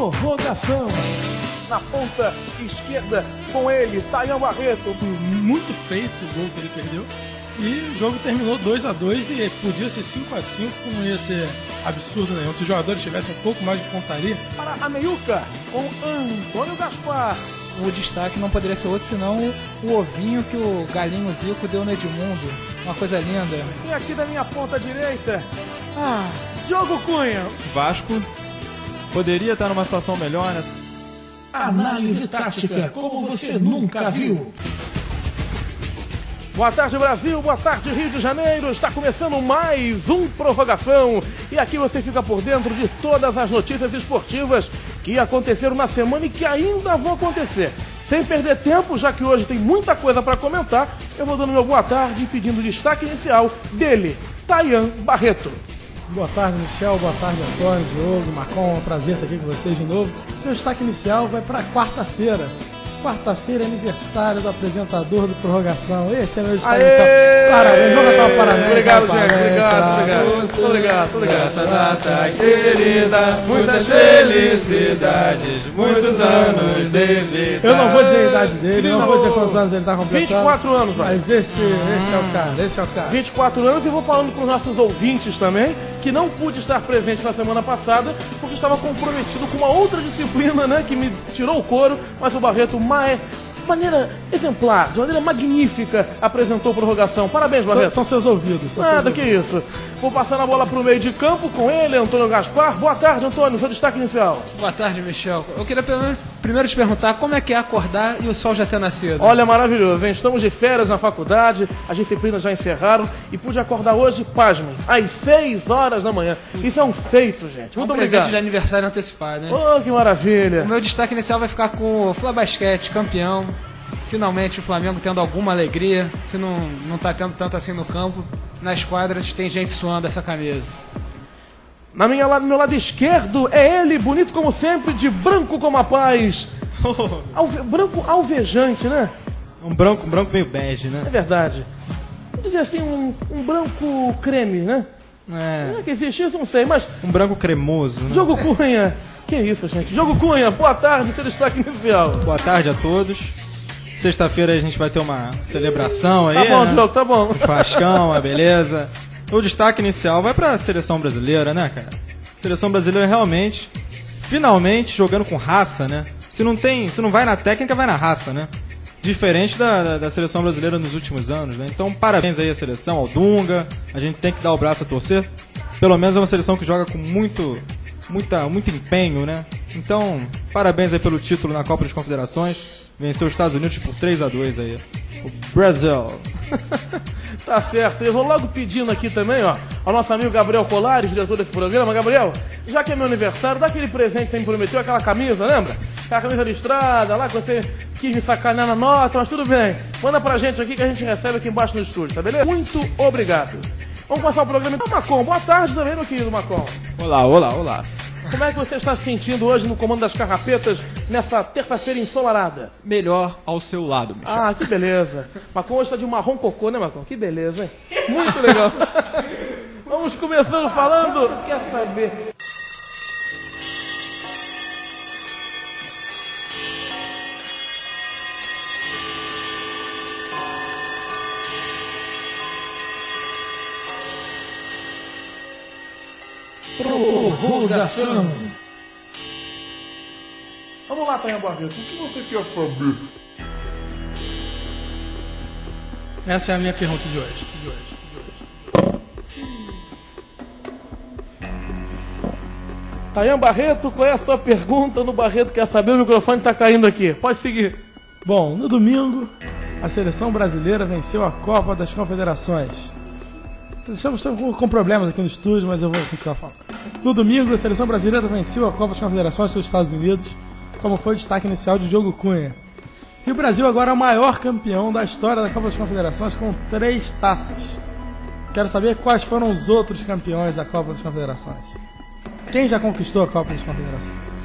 Prorrogação. Na ponta esquerda, com ele, Tayan Barreto. Muito feito o gol que ele perdeu. E o jogo terminou 2-2 e podia ser 5-5, não ia ser absurdo nenhum. Se os jogadores tivessem um pouco mais de pontaria. Para a meiuca, com Antônio Gaspar. O destaque não poderia ser outro senão o ovinho que o galinho Zico deu no Edmundo. Uma coisa linda. E aqui da minha ponta direita, Diogo Cunha. Vasco poderia estar numa situação melhor, né? Análise tática como você nunca viu. Boa tarde, Brasil. Boa tarde, Rio de Janeiro. Está começando mais um Prorrogação. E aqui você fica por dentro de todas as notícias esportivas que aconteceram na semana e que ainda vão acontecer. Sem perder tempo, já que hoje tem muita coisa para comentar, eu vou dando meu boa tarde e pedindo o destaque inicial dele, Tayan Barreto. Boa tarde, Michel. Boa tarde, Antônio, Diogo, Marcon. É um prazer estar aqui com vocês de novo. Meu destaque inicial vai para quarta-feira. Quarta-feira é aniversário do apresentador do Prorrogação. Esse é meu destaque inicial. Parabéns, vamos cantar um parabéns. Obrigado, gente. Obrigado. Nessa data querida, muitas felicidades, muitos anos de vida. Eu não vou dizer a idade dele, não vou dizer quantos anos ele está completando. 24 anos, mano. Mas esse é o cara. 24 anos, e vou falando com os nossos ouvintes também, que não pude estar presente na semana passada, porque estava comprometido com uma outra disciplina, né, que me tirou o couro, mas o Barreto, de maneira exemplar, de maneira magnífica, apresentou Prorrogação. Parabéns, Barreto. São seus ouvidos. Nada, que isso. Vou passando a bola para o meio de campo com ele, Antônio Gaspar. Boa tarde, Antônio. Seu destaque inicial. Boa tarde, Michel. Eu queria primeiro te perguntar como é que é acordar e o sol já ter nascido. Olha, maravilhoso, hein? Estamos de férias na faculdade, as disciplinas já encerraram e pude acordar hoje, pasmem, às 6 horas da manhã. Isso é um feito, gente. Muito presente obrigado. de aniversário antecipado, né? Oh, que maravilha. O meu destaque inicial vai ficar com o Flabasquete, campeão. Finalmente o Flamengo tendo alguma alegria, se não tá tendo tanto assim no campo. Nas quadras tem gente suando essa camisa. No meu lado esquerdo é ele, bonito como sempre, de branco como a paz. Branco alvejante, né? Um branco meio bege, né? É verdade. Vou dizer assim, um branco creme, né? Não é que existe isso, não sei, mas... Um branco cremoso, né? Diogo Cunha. Que isso, gente? Diogo Cunha, boa tarde, seu destaque inicial. Boa tarde a todos. Sexta-feira a gente vai ter uma celebração aí, Tá bom, né? Diogo, tá bom. Um churrascão, beleza. O destaque inicial vai pra seleção brasileira, né, cara? Seleção brasileira realmente, finalmente, jogando com raça, né? Se não vai na técnica, vai na raça, né? Diferente da seleção brasileira nos últimos anos, né? Então, parabéns aí à seleção, ao Dunga. A gente tem que dar o braço a torcer. Pelo menos é uma seleção que joga com muito empenho, né? Então, parabéns aí pelo título na Copa das Confederações. Venceu os Estados Unidos por 3-2 aí. O Brasil. Tá certo. Eu vou logo pedindo aqui também, ó, ao nosso amigo Gabriel Colares, diretor desse programa. Gabriel, já que é meu aniversário, dá aquele presente que você me prometeu, aquela camisa, lembra? Aquela camisa listrada lá que você quis me sacanear na nota, mas tudo bem. Manda pra gente aqui que a gente recebe aqui embaixo no estúdio, tá beleza? Muito obrigado. Vamos passar o programa então, Macon. Boa tarde também, meu querido Macon. Olá. Como é que você está se sentindo hoje no comando das carrapetas nessa terça-feira ensolarada? Melhor ao seu lado, Michel. Ah, que beleza. Macon hoje está de marrom cocô, né, Macon? Que beleza, hein? Muito legal. Vamos começando falando... Quer saber? Prorrogação. Vamos lá, Tayan Barreto. O que você quer saber? Essa é a minha pergunta de hoje. Tayan Barreto, qual é a sua pergunta no Barreto Quer Saber? O microfone está caindo aqui. Pode seguir. Bom, no domingo, a seleção brasileira venceu a Copa das Confederações. Estamos com problemas aqui no estúdio, mas eu vou continuar falando. No domingo, a seleção brasileira venceu a Copa das Confederações dos Estados Unidos, como foi o destaque inicial de Diogo Cunha. E o Brasil agora é o maior campeão da história da Copa das Confederações, com 3 taças. Quero saber quais foram os outros campeões da Copa das Confederações. Quem já conquistou a Copa das Confederações?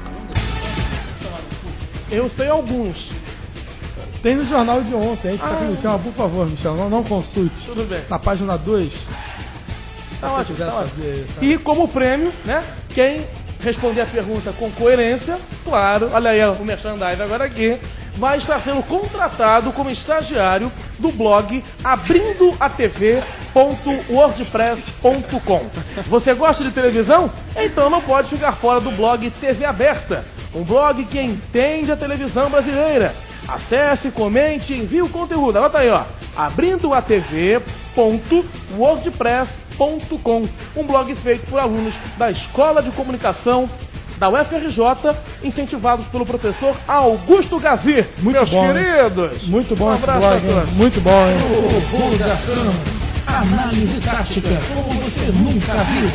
Eu sei alguns. Tem no jornal de ontem, aí que tá com o Michel, por favor, Michel, não consulte. Tudo bem. Na página 2. Tá ótimo, tá ótimo. E como prêmio, né, quem responder a pergunta com coerência, claro, olha aí o merchandising agora aqui, vai estar sendo contratado como estagiário do blog abrindoatv.wordpress.com. Você gosta de televisão? Então não pode ficar fora do blog TV Aberta, um blog que entende a televisão brasileira. Acesse, comente e envie o conteúdo. Anota aí, ó, abrindoatv.wordpress.com, um blog feito por alunos da Escola de Comunicação da UFRJ, incentivados pelo professor Augusto Gazir. Muito bom, queridos. Muito bom esse abraço blog, a todos. hein? Muito bom, hein? Divulgação, análise tática, como você nunca viu.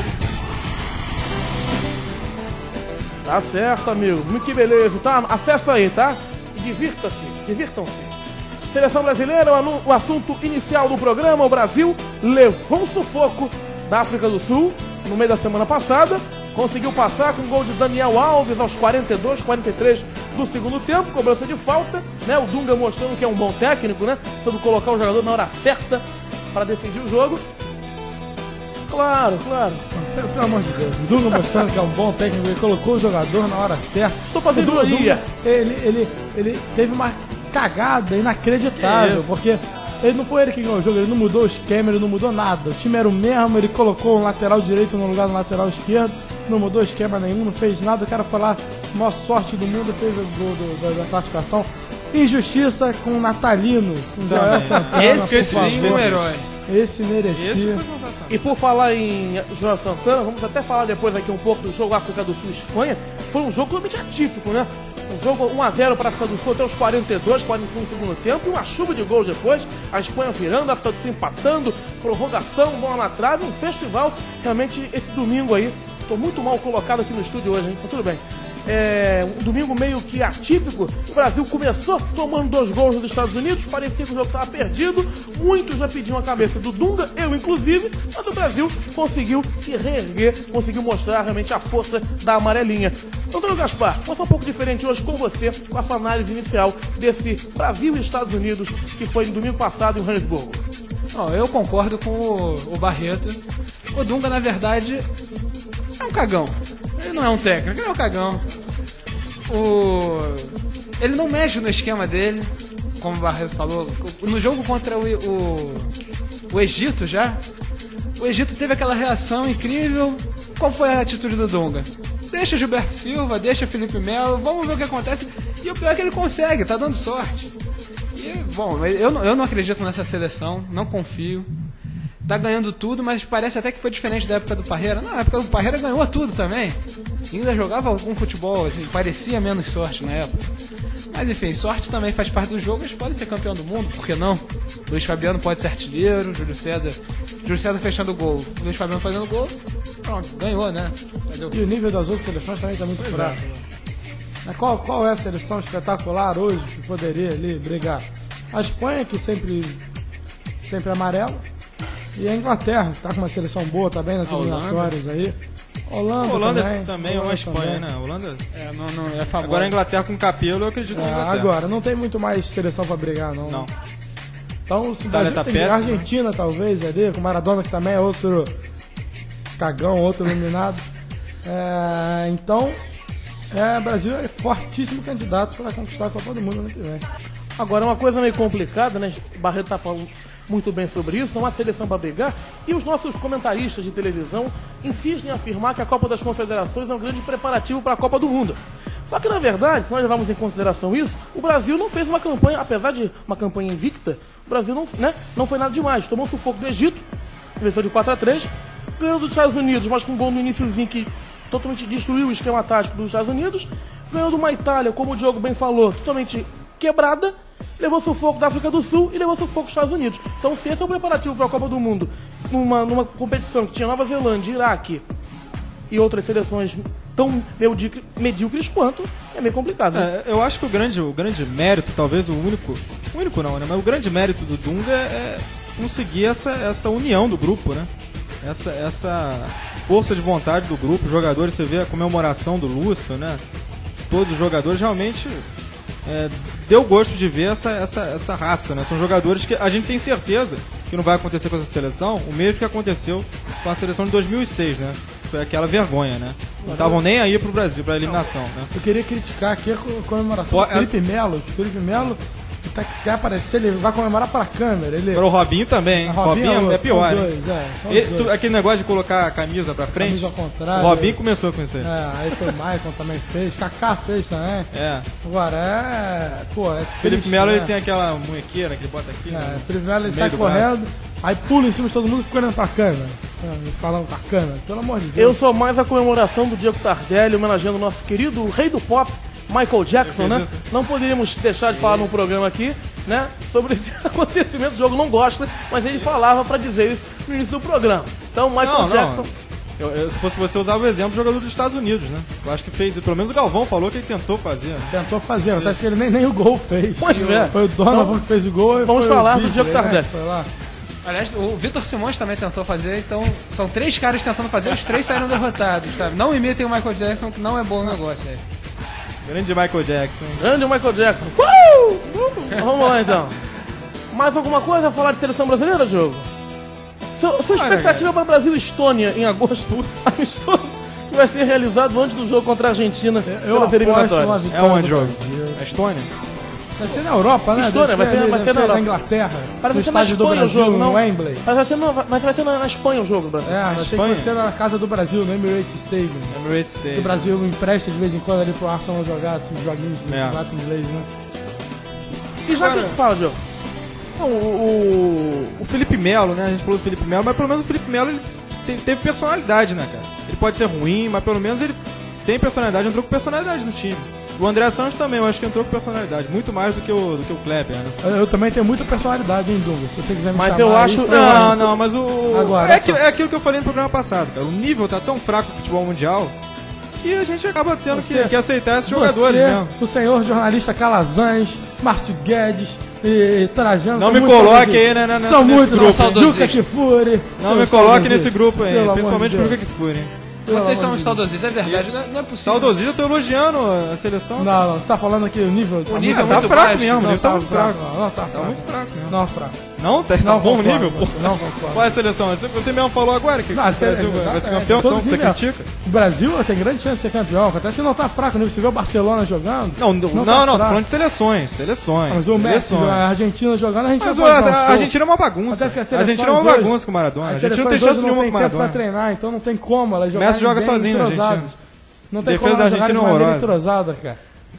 Tá certo, amigo. Que beleza, tá? Acessa aí, tá? E divirtam-se. Seleção brasileira, o assunto inicial do programa. O Brasil levou um sufoco da África do Sul no meio da semana passada. Conseguiu passar com o gol de Daniel Alves aos 42, 43 do segundo tempo, cobrança de falta, né? O Dunga mostrando que é um bom técnico, né? Sobre colocar o jogador na hora certa para decidir o jogo. Claro. Pelo amor de Deus, o Dunga mostrando que é um bom técnico, ele colocou o jogador na hora certa. Estou fazendo O Dunga, ironia. Ele teve uma cagada inacreditável, porque ele não foi ele que ganhou o jogo, ele não mudou o esquema, ele não mudou nada. O time era o mesmo, ele colocou um lateral direito no lugar do lateral esquerdo, não mudou esquema nenhum, não fez nada. O cara foi lá, maior sorte do mundo, fez o gol da classificação. Injustiça com o Natalino, com o Joel Santana. Esse sim, um herói. Esse merecia. Esse foi sensacional. E por falar em João Santana, vamos até falar depois aqui um pouco do jogo África do Sul e Espanha. Foi um jogo totalmente atípico, né? Um jogo 1-0 para a África do Sul até os 42, 41 do segundo tempo, e uma chuva de gols depois, a Espanha virando, a África do Sul empatando, prorrogação, bola na trave, um festival. Realmente esse domingo aí, tô muito mal colocado aqui no estúdio hoje, hein? Tá tudo bem. Um domingo meio que atípico. O Brasil começou tomando 2 gols dos Estados Unidos, parecia que o jogo estava perdido, muitos já pediam a cabeça do Dunga, eu inclusive, mas o Brasil conseguiu se reerguer, conseguiu mostrar realmente a força da amarelinha. Antônio Gaspar, vou ser um pouco diferente hoje com você, com a sua análise inicial desse Brasil e Estados Unidos que foi no domingo passado em Joanesburgo. Eu concordo com o Barreto. O Dunga, na verdade, é um cagão. Ele não é um técnico, ele é um cagão. Ele não mexe no esquema dele, como o Barreto falou. No jogo contra o Egito já, o Egito teve aquela reação incrível. Qual foi a atitude do Dunga? Deixa Gilberto Silva, deixa Felipe Melo, vamos ver o que acontece. E o pior é que ele consegue, tá dando sorte. E, bom, eu não acredito nessa seleção, não confio. Tá ganhando tudo, mas parece até que foi diferente da época do Parreira. Na época do Parreira ganhou tudo também. E ainda jogava algum futebol, assim, parecia menos sorte na época. Mas enfim, sorte também faz parte do jogo, eles podem ser campeão do mundo, por que não? Luiz Fabiano pode ser artilheiro, Júlio César fechando o gol, Luiz Fabiano fazendo gol, pronto, ganhou, né? Entendeu? E o nível das outras seleções também está muito fraco. Mas qual é a seleção espetacular hoje que poderia ali brigar? A Espanha, que sempre amarela, e a Inglaterra, que está com uma seleção boa também nas eliminatórias aí. Holanda também é uma Espanha, né? Holanda não é famoso. Agora a Inglaterra com Capello, eu acredito na Inglaterra. Agora, não tem muito mais seleção pra brigar, não. Não. Então, se Itália tá péssimo, a Argentina, talvez, ali, com Maradona, que também é outro cagão, outro eliminado. Então, o Brasil é fortíssimo candidato para conquistar a Copa do Mundo ano que vem. Agora, uma coisa meio complicada, né? O Barreto tá falando muito bem sobre isso, é uma seleção para brigar, e os nossos comentaristas de televisão insistem em afirmar que a Copa das Confederações é um grande preparativo para a Copa do Mundo. Só que, na verdade, se nós levarmos em consideração isso, o Brasil não fez uma campanha, apesar de uma campanha invicta, o Brasil não foi nada demais. Tomou um sufoco do Egito, venceu de 4-3, ganhou dos Estados Unidos, mas com um gol no iniciozinho que totalmente destruiu o esquema tático dos Estados Unidos, ganhou de uma Itália, como o Diogo bem falou, totalmente quebrada, levou sufoco da África do Sul e levou sufoco dos Estados Unidos. Então, se esse é o preparativo para a Copa do Mundo, numa competição que tinha Nova Zelândia, Iraque e outras seleções tão medíocres quanto, é meio complicado. Né? Eu acho que o grande mérito, talvez o único não, né? Mas o grande mérito do Dunga é conseguir essa união do grupo, né? Essa força de vontade do grupo. Os jogadores, você vê a comemoração do Lúcio, né? Todos os jogadores realmente deu gosto de ver essa raça, né? São jogadores que a gente tem certeza que não vai acontecer com essa seleção, o mesmo que aconteceu com a seleção de 2006, né? foi aquela vergonha, né? Não estavam nem aí pro Brasil, pra eliminação, né? Eu queria criticar aqui a comemoração do Felipe Melo. O Felipe Melo quer aparecer, ele vai comemorar pra câmera. Para o Robinho também, hein? Robinho é pior, hein? Aquele negócio de colocar a camisa pra frente, camisa ao contrário, o Robinho começou com isso aí. Aí foi o Maicon também fez, Kaká fez também. Agora Felipe triste, Melo né? ele tem aquela munhequeira que ele bota aqui, né? Felipe Melo ele No sai meio do correndo, aí pula em cima de todo mundo e fica olhando pra câmera. Falando pra câmera, pelo amor de Deus. Eu sou mais a comemoração do Diego Tardelli, homenageando o nosso querido rei do pop, Michael Jackson, né? isso. Não poderíamos deixar de falar num programa aqui, né? Sobre esse acontecimento. O jogo não gosta, mas ele falava pra dizer isso no início do programa. Então, Michael Jackson. Se fosse você, usava o exemplo do jogador dos Estados Unidos, né? Eu acho que fez, pelo menos o Galvão falou que ele tentou fazer. Né? Tentou fazer, até que ele nem o gol fez. Pois é. Foi o Donovan que fez o gol. Vamos foi falar o do Diego Beasley, Tardelli. Né? Foi lá. Aliás, o Vitor Simões também tentou fazer, então são 3 caras tentando fazer, os 3 saíram derrotados, sabe? Não imitem o Michael Jackson, que não é bom o negócio aí. Grande Michael Jackson. Grande Michael Jackson. Vamos lá então. Mais alguma coisa a falar de seleção brasileira, Diogo? Sua expectativa para Brasil e Estônia em agosto, amistoso, que vai ser realizado antes do jogo contra a Argentina pelas eliminatórias. É onde jogo? A Estônia? Vai ser na Europa, né? Estônia, vai ser na Europa. na Inglaterra. Parece no que vai ser na estádio do Espanha o Brasil, jogo, não? no Wembley. Mas vai ser na Espanha o jogo, Brasil. Achei que vai ser na casa do Brasil, no Emirates Stadium. Emirates Stadium. O Brasil empresta de vez em quando ali pro Arsenal jogar os joguinhos de campeonato inglês, né? E já que fala, Diogo? O Felipe Melo, né? A gente falou do Felipe Melo, mas pelo menos o Felipe Melo ele teve personalidade, né, cara? Ele pode ser ruim, mas pelo menos ele tem personalidade, entrou com personalidade no time. O André Santos também, eu acho que entrou com personalidade, muito mais do que o Kleber, né? Eu também tenho muita personalidade, hein, Dunga? Se você quiser me Mas chamar eu acho... aí, Não, mas Agora, é aquilo que eu falei no programa passado, cara. O nível tá tão fraco no futebol mundial que a gente acaba tendo que aceitar esses jogadores mesmo. O senhor jornalista Calazans, Márcio Guedes e Trajano... Não me coloque aí, né? São muitos, saudosistas. Juca Kfouri. Não me coloque nesse grupo aí, principalmente pro Juca Kfouri, hein? Vocês são os saudosistas, é verdade, não é possível. Saudosista, eu tô elogiando a seleção. Não, você tá falando aqui o nível... O nível Tá muito fraco baixo. mesmo, o Não, nível tá muito fraco. Não, tá Tá muito fraco mesmo. Não, fraco. Não? Tá Não bom o concordo, nível, pô? Não concordo. Qual é a seleção? Você mesmo falou agora que o Brasil vai ser campeão, todo você nível. critica? O Brasil tem grande chance de ser campeão. Acontece que não tá fraco o nível. Você vê o Barcelona jogando? Não, tá tô fraco. falando de seleções. Mas o Messi, a Argentina jogando, a gente Mas não pode dar um a show. Argentina é uma bagunça. Acontece que A Argentina é uma seleções bagunça com o Maradona. A As Argentina não tem seleções chance hoje nenhuma com o não tem tempo pra Maradona. treinar, então não tem como elas jogarem Messi joga bem sozinho na entrosadas. Argentina. Não tem Defesa como da elas jogarem de Argentina maneira horrorosa. entrosada, cara.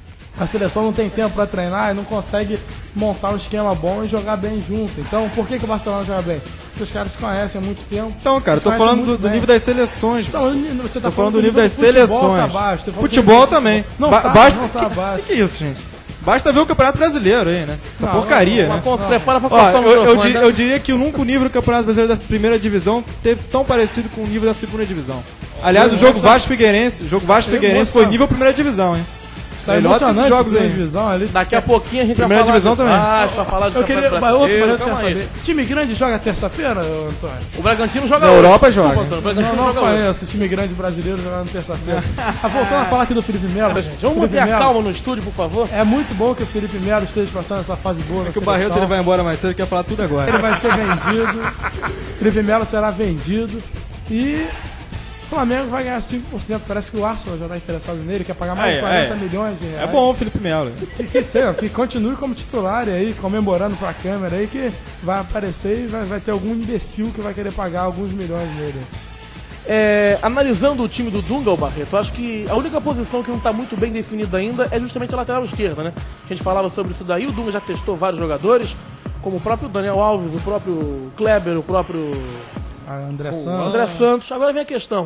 A seleção não tem tempo pra treinar e não consegue montar um esquema bom e jogar bem junto. Então, por que o Barcelona joga bem? Porque os caras se conhecem há muito tempo. Então, cara, eu tô Conhecem falando muito do bem. nível das seleções. Então, você tá Tô falando do nível das futebol, seleções. Tá baixo. Você falou Futebol do também. Não Ba- tá, basta... não tá baixo. Que é isso, gente? Basta ver o Campeonato Brasileiro aí, né? Essa porcaria, né? Afonso, prepara pra Ó, cortar o microfone, né? eu diria que nunca o nível do Campeonato Brasileiro da primeira divisão teve tão parecido com o nível da segunda divisão. Aliás, o jogo Vasco-Figueirense foi nível primeira divisão, hein? Tá Melhor que esses emocionante jogos essa aí. divisão ali. Daqui a pouquinho a gente Primeira vai falar divisão também. pra falar de Eu queria. Campeonato Outro Brasileiro, eu quero calma aí. saber. Time grande joga terça-feira, Antônio? O Bragantino joga Na hoje. Europa Desculpa, joga. Antônio, o Não, Bragantino não joga hoje. conheço time grande brasileiro jogando terça-feira. Voltando a falar aqui do Felipe Melo, gente. Vamos Felipe manter a Melo, calma no estúdio, por favor. É muito bom que o Felipe Melo esteja passando essa fase boa. Que o Barreto ele vai embora mais cedo, ele quer falar tudo agora. Ele vai ser vendido. Felipe Melo será vendido. E o Flamengo vai ganhar 5%. Parece que o Arsenal já está interessado nele, quer pagar mais de 40 milhões de reais. É bom o Felipe Melo. Que continue como titular e aí, comemorando pra câmera aí, que vai aparecer e vai ter algum imbecil que vai querer pagar alguns milhões nele. Analisando o time do Dunga, o Barreto, acho que a única posição que não está muito bem definida ainda é justamente a lateral esquerda, né? A gente falava sobre isso daí, o Dunga já testou vários jogadores, como o próprio Daniel Alves, o próprio Kleber, o próprio André o Santos. André Santos. Agora vem a questão,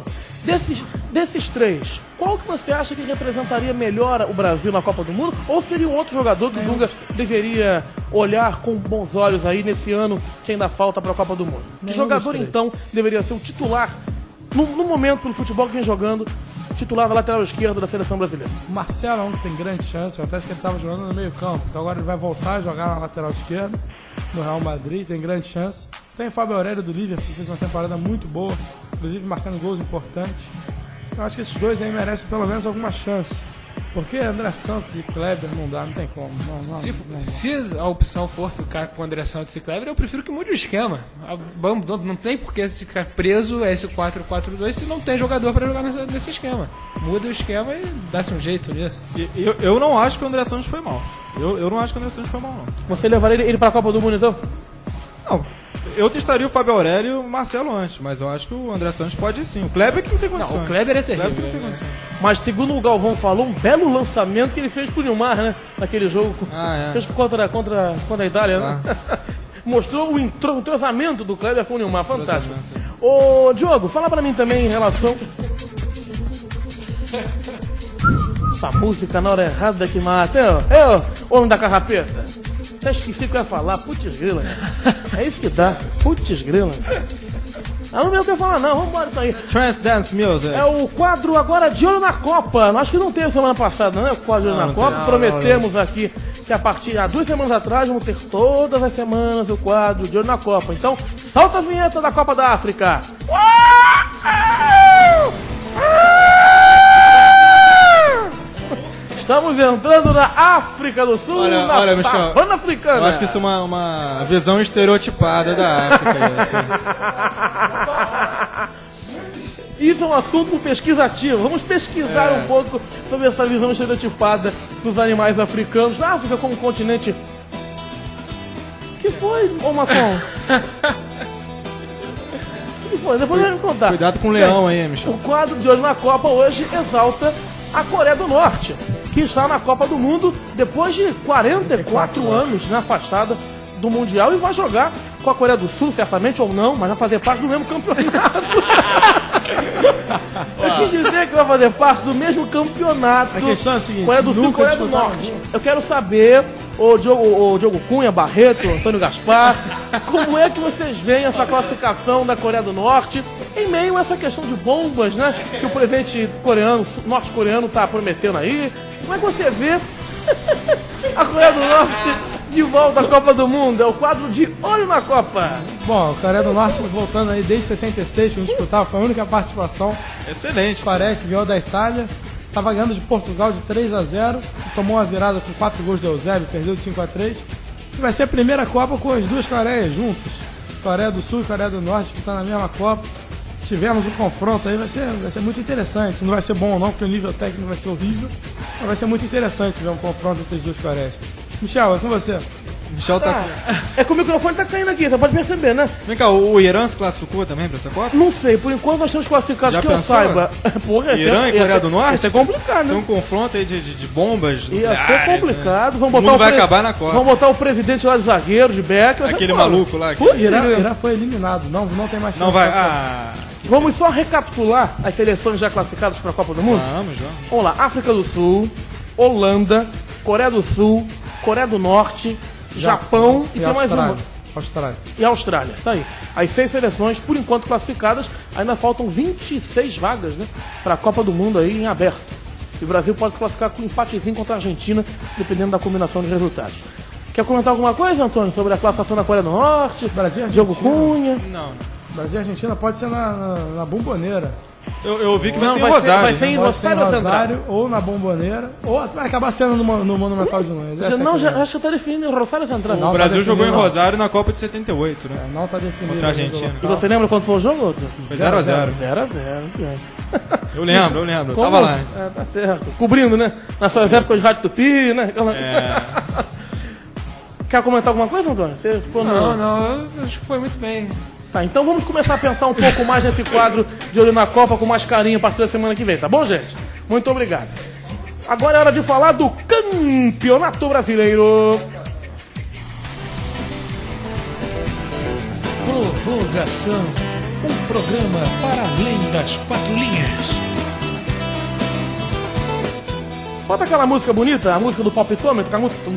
desses três, qual que você acha que representaria melhor o Brasil na Copa do Mundo? Ou seria um outro jogador que o Dunga deveria olhar com bons olhos aí nesse ano que ainda falta para a Copa do Mundo? Que jogador então deveria ser o titular no momento pelo futebol que vem jogando, titular da lateral esquerda da seleção brasileira? O Marcelo é um que tem grande chance, acontece que ele estava jogando no meio campo, então agora ele vai voltar a jogar na lateral esquerda, no Real Madrid, tem grande chance. Tem o Fábio Aurélio do Liverpool, que fez uma temporada muito boa, inclusive marcando gols importantes. Eu acho que esses dois aí merecem pelo menos alguma chance. Porque André Santos e Kleber não dá, não tem como. Se a opção for ficar com o André Santos e Kleber, eu prefiro que mude o esquema. Não tem por que ficar preso a esse 4-4-2 se não tem jogador para jogar nesse esquema. Muda o esquema e dá-se um jeito nisso. Eu não acho que o André Santos foi mal. Eu não acho que o André Santos foi mal, não. Você levaria ele para a Copa do Mundo, então? Não, eu testaria o Fábio Aurélio e o Marcelo antes, mas eu acho que o André Santos pode ir sim. O Kleber que não tem condições. Não, o Kleber é O Kleber terrível. que não tem condições. Mas segundo o Galvão falou, um belo lançamento que ele fez pro Nilmar, né? Naquele jogo. Ah, é. Fez contra a Itália, né? Mostrou o entrosamento do Kleber com o Nilmar. Fantástico. Ô, Diogo, fala pra mim também em relação... Essa música na hora errada que mata. Eu, homem da carrapeta. Até esqueci o que eu ia falar. Putz grila. É isso que dá. Putz grila. Não é o que eu ia falar, não. Vambora então aí. Trance Dance Music. É o quadro agora de olho na Copa. Acho que não teve semana passada, né? O quadro de olho na Copa. Prometemos aqui que há 2 semanas atrás vamos ter todas as semanas o quadro de olho na Copa. Então, solta a vinheta da Copa da África. Estamos entrando na África do Sul, Olha, Michel, savana africana. Eu acho que isso é uma visão estereotipada da África. Assim. Isso é um assunto pesquisativo. Vamos pesquisar um pouco sobre essa visão estereotipada dos animais africanos. Na África como continente... Que foi, ô Macron? Que foi? Depois vai me contar. Cuidado com o leão aí, Michel. O quadro de hoje na Copa hoje exalta a Coreia do Norte, que está na Copa do Mundo depois de 44 anos na afastada do Mundial e vai jogar com a Coreia do Sul, certamente, ou não, mas vai fazer parte do mesmo campeonato. Eu quis dizer que vai fazer parte do mesmo campeonato. A questão é a seguinte, Coreia do Sul e nunca Coreia do disputaram Norte. junto. Eu quero saber, o Diogo Cunha, Barreto, Antônio Gaspar, como é que vocês veem essa classificação da Coreia do Norte em meio a essa questão de bombas, né? Que o presidente norte-coreano está prometendo aí. Como é que você vê a Coreia do Norte de volta à Copa do Mundo? É o quadro de Olho na Copa. Bom, a Coreia do Norte voltando aí desde 66, que não disputava, foi a única participação. Excelente. Coreia que ganhou da Itália, estava ganhando de Portugal de 3-0, tomou uma virada com 4 gols de Eusébio, perdeu de 5-3. E vai ser a primeira Copa com as duas Coreias juntas. Coreia do Sul e Coreia do Norte disputando a mesma Copa. Se tivermos um confronto aí, vai ser muito interessante. Não vai ser bom ou não, porque o nível técnico vai ser horrível. Mas vai ser muito interessante ver um confronto entre as duas Coreias. Michel, é com você. Michel tá. É que o microfone tá caindo aqui, você pode perceber, né? Vem cá, o Irã se classificou também pra essa Copa? Não sei, por enquanto nós temos classificados Já que eu pensou? saiba. Porra, Irã e Coreia do Norte? Isso é complicado, Isso é né? um confronto aí de bombas. Ia ser nucleares, complicado. né? Vamos O botar mundo vai acabar na Copa. Vamos botar o presidente lá de zagueiro, de back. vai ser Aquele foda. maluco lá. Putz, Irã foi eliminado, não tem mais Não chance. vai. Vamos só recapitular as seleções já classificadas para a Copa do Mundo? Vamos. Vamos lá, África do Sul, Holanda, Coreia do Sul, Coreia do Norte, Japão e tem mais uma. Austrália. E Austrália, tá aí. As 6 seleções, por enquanto classificadas, ainda faltam 26 vagas, né? Para a Copa do Mundo aí em aberto. E o Brasil pode se classificar com um empatezinho contra a Argentina, dependendo da combinação de resultados. Quer comentar alguma coisa, Antônio, sobre a classificação da Coreia do Norte? Brasil e Diogo Argentina. Cunha. Não. Brasil e Argentina pode ser na Bomboneira. Eu vi que vai Não, ser em vai ser- Rosário. vai ser em né? Pode ser em Rosário ou Central? Rosário ou na Bomboneira, ou vai acabar sendo no Monumental de Nunes. Essa é a Não, questão. acho que tá definido em Rosário Central. Não, O Brasil tá jogou em definido, Rosário na Copa de 78, né? Não tá definido. Contra a Argentina. E você lembra quando foi o jogo? Foi 0-0. 0-0. Eu lembro. Eu Como? tava lá. É, tá certo. Cobrindo, né? Nas suas épocas de Rádio Tupi, né? Quer comentar alguma coisa, Antônio? Você ficou no... Não, eu acho que foi muito bem. Tá, então vamos começar a pensar um pouco mais nesse quadro de Olho na Copa com mais carinho a partir da semana que vem, tá bom, gente? Muito obrigado. Agora é hora de falar do Campeonato Brasileiro. Prorrogação. Um programa para além das 4 linhas. Bota aquela música bonita, a música do palpitômetro, a música...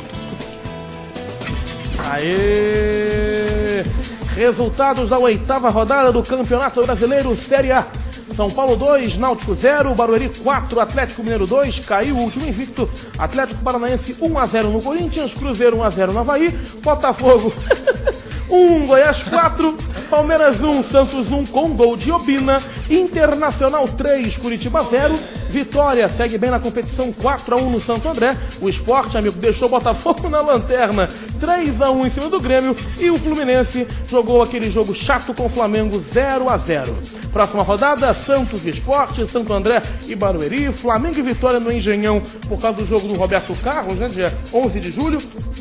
Aê! Resultados da 8ª rodada do Campeonato Brasileiro Série A. São Paulo 2, Náutico 0, Barueri 4, Atlético Mineiro 2, caiu o último invicto, Atlético Paranaense 1-0 no Corinthians, Cruzeiro 1-0 no Avaí, Botafogo 1, Goiás 4, Palmeiras 1, Santos 1 com gol de Obina, Internacional 3, Curitiba 0, Vitória segue bem na competição 4-1 no Santo André. O Sport, amigo, deixou o Botafogo na lanterna 3-1 em cima do Grêmio. E o Fluminense jogou aquele jogo chato com o Flamengo 0-0. Próxima rodada, Santos e Sport, Santo André e Barueri. Flamengo e Vitória no Engenhão por causa do jogo do Roberto Carlos, né? Dia 11 de julho.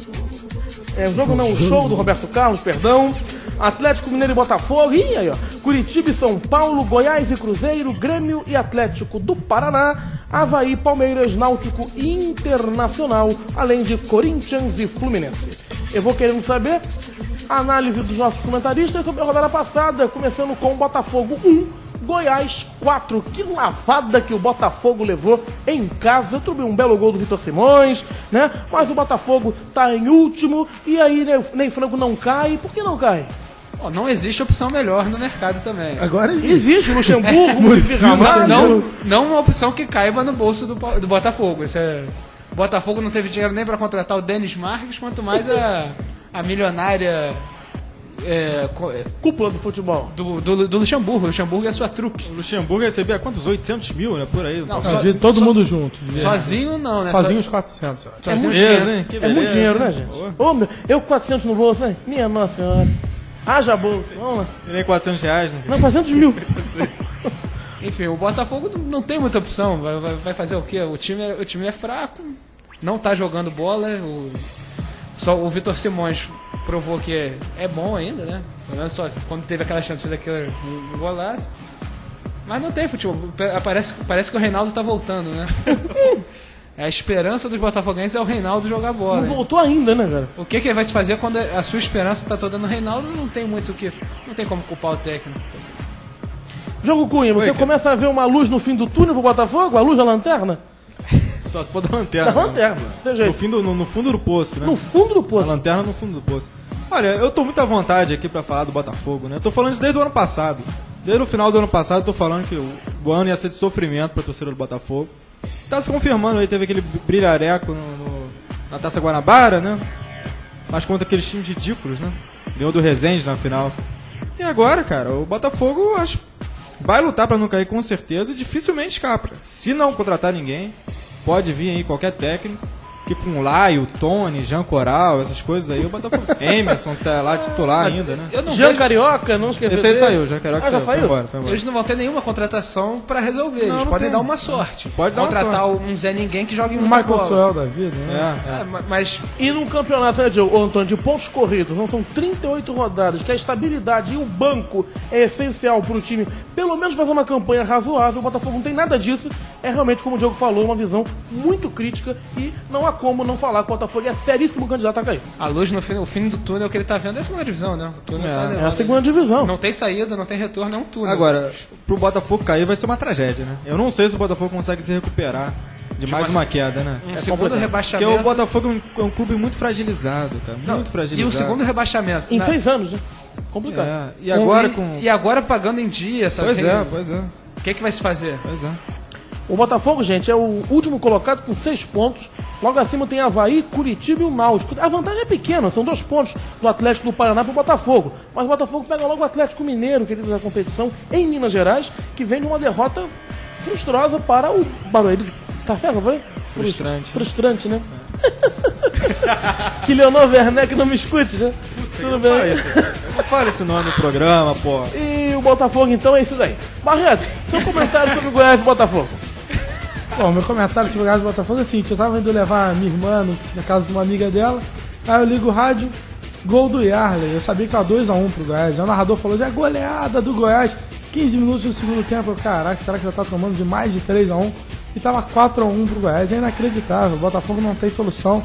O show do Roberto Carlos, perdão. Atlético Mineiro e Botafogo. Ih, aí, ó. Curitiba e São Paulo, Goiás e Cruzeiro, Grêmio e Atlético do Paraná, Avaí, Palmeiras, Náutico e Internacional, além de Corinthians e Fluminense. Eu vou querendo saber a análise dos nossos comentaristas sobre a rodada passada, começando com Botafogo 1, Goiás 4. Que lavada que o Botafogo levou em casa. Tudo bem, um belo gol do Vitor Simões, né? Mas o Botafogo tá em último e aí nem Franco não cai. Por que não cai? Não existe opção melhor no mercado também. Agora Existe o Luxemburgo, Não uma opção que caiba no bolso do Botafogo. O Botafogo não teve dinheiro nem para contratar o Denis Marques, quanto mais a milionária cúpula do futebol do Luxemburgo. O Luxemburgo é a sua trupe. O Luxemburgo recebia quantos? 800 mil, né? Por aí. Não, todo mundo junto. Sozinho não, né? Sozinho os 400. É muito dinheiro, é muito dinheiro, né, gente? Eu com 400 no bolso, hein? Minha nossa senhora. Haja bolsa, vamos lá. E nem 400 reais, né? Não, 400 mil. Enfim, o Botafogo não tem muita opção. Vai fazer o quê? O time é fraco, não tá jogando bola. Só o Vitor Simões provou que é bom ainda, né? Pelo menos só quando teve aquela chance, fez aquele um golaço. Mas não tem futebol. Parece que o Reinaldo tá voltando, né? A esperança dos botafoguenses é o Reinaldo jogar bola. Não voltou ainda, né, cara? O que ele vai se fazer quando a sua esperança tá toda no Reinaldo? Não tem muito o que. Não tem como culpar o técnico. Jogo Cunha, você começa a ver uma luz no fim do túnel pro Botafogo? A luz da lanterna? Só se for da lanterna. Da lanterna, tem jeito. No fundo do poço, né? No fundo do poço. A lanterna no fundo do poço. Olha, eu tô muito à vontade aqui pra falar do Botafogo, né? Eu tô falando isso desde o ano passado. Desde o final do ano passado eu tô falando que o ano ia ser de sofrimento pra torcida do Botafogo. Tá se confirmando aí, teve aquele brilhareco na Taça Guanabara, né? Mas contra aqueles times ridículos, né? Ganhou do Resende na final. E agora, cara, o Botafogo acho vai lutar pra não cair com certeza e dificilmente escapa. Se não contratar ninguém, pode vir aí qualquer técnico, que com o Laio, Tony, Jean Coral, essas coisas aí, o Botafogo. Emerson tá lá titular ainda, né? Jean Carioca, não esqueceu. Esse aí saiu, Jean Carioca já saiu? Foi embora. Eles não vão ter nenhuma contratação pra resolver. Eles podem dar uma sorte. Pode dar uma contratar sorte. um Zé Ninguém que joga em O muita Michael bola. Suel da vida, né? Mas E num campeonato, né, Antônio, de pontos corridos, não são 38 rodadas, que a estabilidade e o banco é essencial pro time, pelo menos fazer uma campanha razoável. O Botafogo não tem nada disso. É realmente, como o Diogo falou, uma visão muito crítica e não há como não falar que o Botafogo é seríssimo candidato a cair. a luz no fim do túnel que ele tá vendo é a segunda divisão, né? O túnel tá É a levando. segunda divisão. Não tem saída, não tem retorno, é um túnel. Agora, pro Botafogo cair vai ser uma tragédia, né? Eu não sei se o Botafogo consegue se recuperar de mais uma queda, né? Um segundo Porque rebaixamento. o Botafogo é um clube muito fragilizado, cara. Muito fragilizado. E o segundo rebaixamento. Em né? 6 anos, né? Complicado. É, e agora com... E agora pagando em dia, sabe? Pois assim, pois é. O que vai se fazer? Pois é. O Botafogo, gente, é o último colocado com 6 pontos. Logo acima tem Avaí, Curitiba e o Náutico. A vantagem é pequena, são 2 pontos do Atlético do Paraná pro Botafogo. Mas o Botafogo pega logo o Atlético Mineiro, que é da competição em Minas Gerais, que vem de uma derrota frustrosa para o Barueri. Tá certo, foi? Frustrante. Frustrante, né? Que Leonor Werneck não me escute, né? Tudo bem. Não fala esse nome no programa, pô. E o Botafogo, então, é isso daí. Barreto, seu comentário sobre o Goiás e o Botafogo. Bom, meu comentário sobre o Goiás e Botafogo é o seguinte: eu tava indo levar a minha irmã na casa de uma amiga dela, aí eu ligo o rádio, gol do Yarley. Eu sabia que era 2-1 pro Goiás. Aí o narrador falou: já goleada do Goiás, 15 minutos no segundo tempo. Eu, caraca, será que já tá tomando de mais de 3-1? E tava 4-1 pro Goiás. É inacreditável, o Botafogo não tem solução.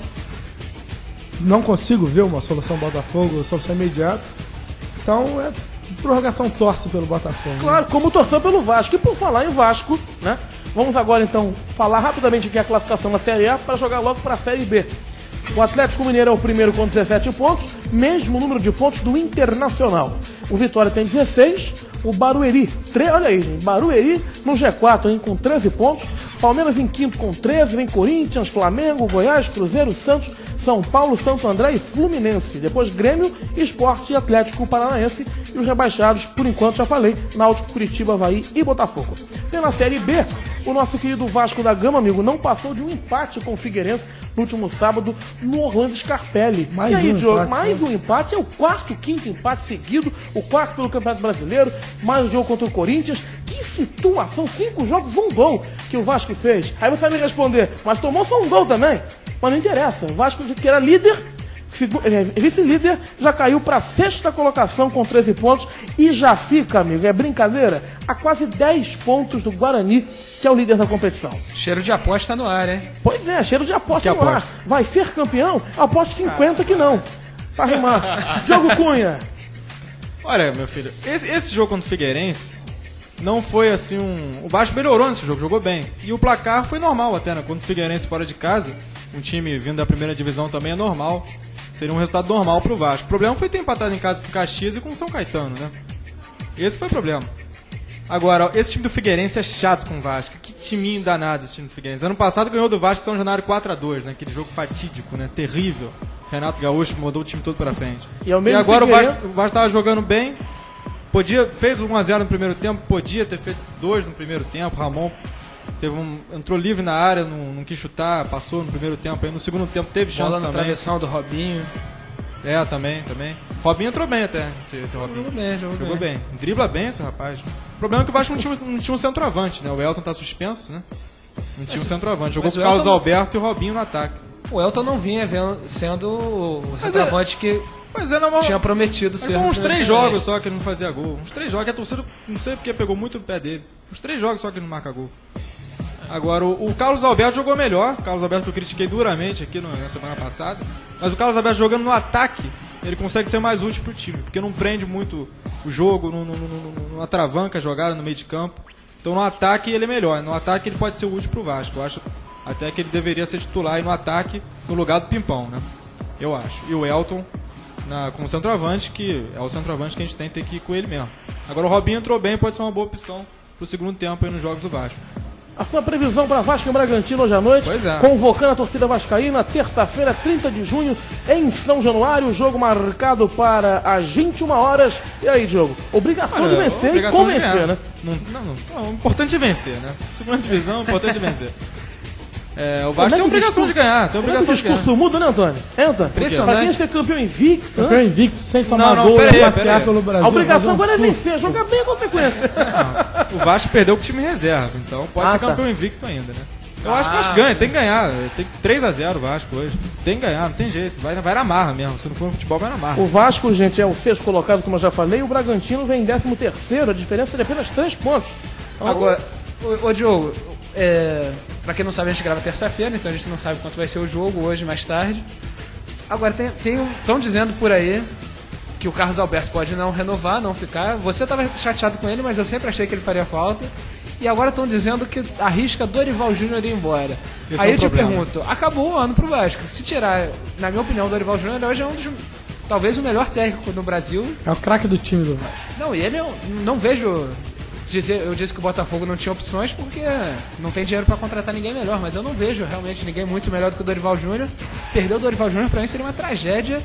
Não consigo ver uma solução Botafogo, solução imediata. Então, prorrogação torce pelo Botafogo. Claro, como torceu pelo Vasco. E por falar em Vasco, né? Vamos agora então falar rapidamente aqui a classificação da Série A para jogar logo para a Série B. O Atlético Mineiro é o primeiro com 17 pontos, mesmo número de pontos do Internacional. O Vitória tem 16, o Barueri, olha aí, gente, Barueri no G4, hein, com 13 pontos. Palmeiras em quinto com 13, vem Corinthians, Flamengo, Goiás, Cruzeiro, Santos, São Paulo, Santo André e Fluminense. Depois Grêmio, Sport e Atlético Paranaense. E os rebaixados, por enquanto, já falei, Náutico, Curitiba, Avaí e Botafogo. E na Série B, o nosso querido Vasco da Gama, amigo, não passou de um empate com o Figueirense no último sábado no Orlando Scarpelli. Mais e aí, um Diogo, empate, mais um empate, é o quinto empate seguido, o quarto pelo Campeonato Brasileiro, mais um jogo contra o Corinthians. Que situação, 5 jogos, 1 gol que o Vasco fez. Aí você vai me responder, mas tomou só 1 gol também. Mas não interessa, o Vasco que era líder, vice-líder, já caiu para a 6ª colocação com 13 pontos e já fica, amigo, é brincadeira, a quase 10 pontos do Guarani, que é o líder da competição. Cheiro de aposta no ar, hein? Pois é, cheiro de aposta Que no ar. aposta? Vai ser campeão? Aposto 50 que não. Tá rimando. Diogo Cunha. Olha, meu filho, esse jogo contra o Figueirense não foi assim O Vasco melhorou nesse jogo, jogou bem. E o placar foi normal até, né? Quando o Figueirense fora de casa, um time vindo da primeira divisão também é normal. Seria um resultado normal pro Vasco. O problema foi ter empatado em casa com o Caxias e com o São Caetano, né? Esse foi o problema. Agora, esse time do Figueirense é chato com o Vasco. Que timinho danado esse time do Figueirense. Ano passado ganhou do Vasco São Januário 4-2, né? Aquele jogo fatídico, né? Terrível. Renato Gaúcho mandou o time todo pra frente. E ao mesmo agora Figueirense- o Vasco tava jogando bem. Fez 1-0 no primeiro tempo, podia ter feito 2 no primeiro tempo. Ramon entrou livre na área, não quis chutar, passou no primeiro tempo. Aí no segundo tempo teve chance Bola na também. travessão do Robinho. É, também. Robinho entrou bem até, esse Robinho. Jogou bem. Bem. Dribla bem esse rapaz. O problema é que o Vasco não tinha um centroavante, né? O Elton tá suspenso, né? Não tinha um centroavante. Jogou mas com o o Carlos Elton- Alberto e o Robinho no ataque. O Elton não vinha sendo o Mas centroavante que Mas é normal. tinha prometido Mas ser. são uns no 3 Fluminense. jogos só que ele não fazia gol. Uns 3 jogos que a torcida, não sei porque pegou muito o pé dele. Uns 3 jogos só que ele não marca gol. Agora, o Carlos Alberto jogou melhor. O Carlos Alberto que eu critiquei duramente aqui na semana passada. Mas o Carlos Alberto jogando no ataque, ele consegue ser mais útil pro time. Porque não prende muito o jogo, não atravanca a jogada no meio de campo. Então no ataque ele é melhor. No ataque ele pode ser útil pro Vasco. Eu acho até que ele deveria ser titular aí no ataque no lugar do Pimpão, né? Eu acho. E o Elton com o centroavante, que é o centroavante que a gente tem que ir com ele mesmo. Agora o Robinho entrou bem, pode ser uma boa opção pro segundo tempo aí nos jogos do Vasco. A sua previsão para Vasco e Bragantino hoje à noite, Pois é. convocando a torcida vascaína, terça-feira, 30 de junho, em São Januário, jogo marcado para as 21 horas. E aí, Diogo? Obrigação de vencer Obrigação e de convencer, ganhar. né? Não, o importante é vencer, né? Segunda divisão, o importante é vencer. O Como Vasco é tem que o obrigação discurso- de ganhar, tem Como é que o obrigação de ganhar. discurso muda, né, Antônio? Antônio, Impressionante. pra quem ser campeão invicto, Campeão né? invicto, sem tomar Não, gol, pera aí, passear pera aí. pelo Brasil. A obrigação fazer um agora é tour. vencer, jogar bem a consequência. O Vasco perdeu com o time reserva, então pode Ah, ser tá. campeão invicto ainda, né? Eu acho que o Vasco ganha, tem que ganhar. Tem 3-0 o Vasco hoje. Tem que ganhar, não tem jeito. Vai na marra mesmo. Se não for no futebol, vai na marra. O Vasco, gente, é o 6º colocado, como eu já falei, e o Bragantino vem em 13º, a diferença é de apenas 3 pontos. Então, Agora, ô Diogo, pra quem não sabe, a gente grava terça-feira, então a gente não sabe quanto vai ser o jogo hoje, mais tarde. Agora, estão dizendo por aí que o Carlos Alberto pode não renovar, não ficar. Você estava chateado com ele, mas eu sempre achei que ele faria falta. E agora estão dizendo que arrisca Dorival Júnior ir embora. Esse Aí é o eu te problema. pergunto, acabou o ano pro Vasco. Se tirar, na minha opinião, o Dorival Júnior hoje é talvez o melhor técnico no Brasil. É o craque do time do Vasco. Não, e ele eu não vejo. Eu disse que o Botafogo não tinha opções porque não tem dinheiro pra contratar ninguém melhor, mas eu não vejo realmente ninguém muito melhor do que o Dorival Júnior. Perder o Dorival Júnior pra mim seria uma tragédia.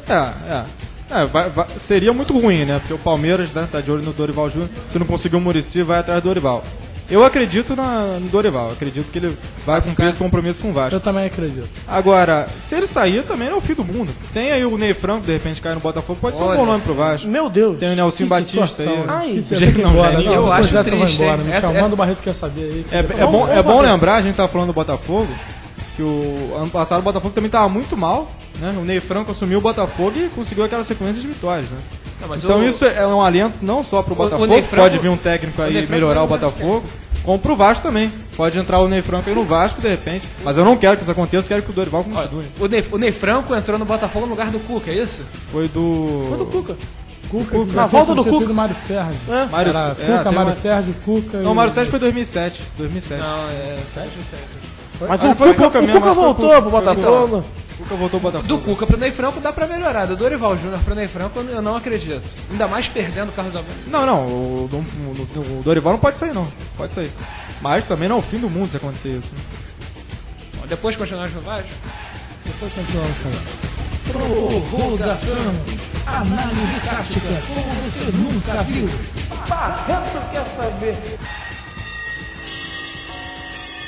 Seria muito ruim, né? Porque o Palmeiras, né, tá de olho no Dorival Júnior. Se não conseguir o Muricy, vai atrás do Dorival. Eu acredito no Dorival. Acredito que ele vai cumprir esse compromisso com o Vasco. Eu também acredito. Agora, se ele sair, também não é o fim do mundo. Tem aí o Ney Franco, de repente, cai no Botafogo. Pode ser um Olha bom nome pro Vasco. Meu Deus. Tem o Nelson Que Batista situação, aí. né? Ai, Que você tem que ir embora. Geninho. Não, Eu depois acho dessa eu vou triste, embora. hein? Me Essa- chamando, o Barreto quer saber aí. É bom lembrar, a gente tá falando do Botafogo, que o ano passado o Botafogo também tava muito mal, né? O Ney Franco assumiu o Botafogo e conseguiu aquela sequência de vitórias, né? Não, mas Então o- isso é um alento não só pro Botafogo, Ney Franco- pode vir um técnico o Ney aí Franco melhorar o vai- Botafogo, como pro Vasco também. Pode entrar o Ney Franco aí no Vasco, de repente. Mas eu não quero que isso aconteça, quero que o Dorival continue. O Ney Franco entrou no Botafogo no lugar do Cuca, é isso? Foi do... Foi do Cuca. Cuca, Na volta do Cuca. Mário Sérgio. É. Mário Era tem Cuca, Mário uma- Sérgio, Cuca. Não, o Mário Sérgio foi 2007. 2007. Não, Mas Ah, o foi o Cuca, Cuca o mesmo, Cuca mas foi o voltou Cuca. pro Botafogo. O Cuca voltou ao Botafogo. do Cuca pro Ney Franco dá pra melhorar. Do Dorival Júnior pro Ney Franco eu não acredito. Ainda mais perdendo o Carlos Alberto. Não, o Dorival não pode sair, não. Pode sair. Mas também não é o fim do mundo se acontecer isso. Né? Bom, depois continuamos no Vasco. Depois continuamos falando. Prorrogação. Análise tática como você nunca viu. Barreto quer saber.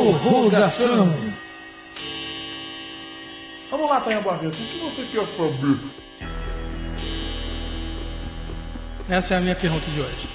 Prorrogação. Vamos lá, Tainha Barreto. O que você quer saber? Essa é a minha pergunta de hoje.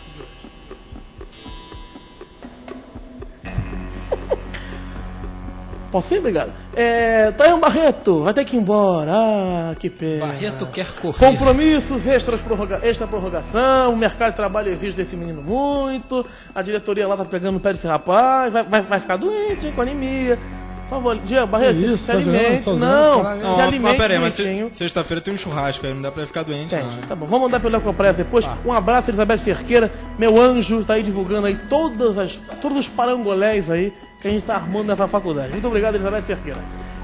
Posso ir? Obrigado. Tainha Barreto, vai ter que ir embora. Ah, que pena. Barreto quer correr. Compromissos, extra prorrogação, o mercado de trabalho exige desse menino muito, a diretoria lá tá pegando o pé desse rapaz, vai ficar doente, hein, com anemia. Por favor, Diego Barreto, Isso, se tá jogando alimente. sozinho, Não, caralho. se alimente peraí, mas direitinho. sexta-feira tem um churrasco aí, não dá pra ficar doente, não. Gente, tá bom, vamos mandar pelo Ecopress depois. Um abraço, Elizabeth Cerqueira, meu anjo, tá aí divulgando aí todos os parangolés aí que a gente tá armando nessa faculdade. Muito obrigado, Elizabeth Cerqueira.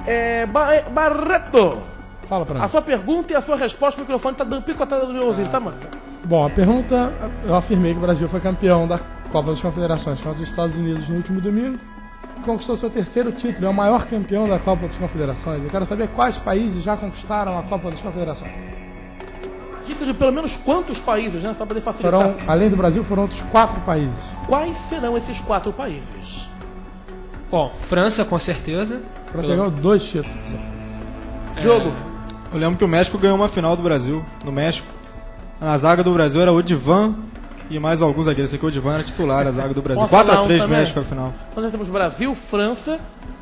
Barreto, Fala pra mim. a sua pergunta e a sua resposta, o microfone tá dando picotada no meu ouvido, tá, mano? Bom, a pergunta, eu afirmei que o Brasil foi campeão da Copa das Confederações contra os Estados Unidos no último domingo. Conquistou seu terceiro título, é o maior campeão da Copa das Confederações. Eu quero saber quais países já conquistaram a Copa das Confederações. Dica de pelo menos quantos países, né? Só pra poder facilitar. Além do Brasil, foram outros 4 países. Quais serão esses 4 países? Bom, França, com certeza. A França ganhou 2 títulos. Jogo. Eu lembro que o México ganhou uma final do Brasil, no México. Na zaga do Brasil era o Odivan e mais alguns zagueiros. Esse aqui, o Odivan era titular da zaga do Brasil. Posso falar 4-3 também? México na final. Nós temos Brasil, França,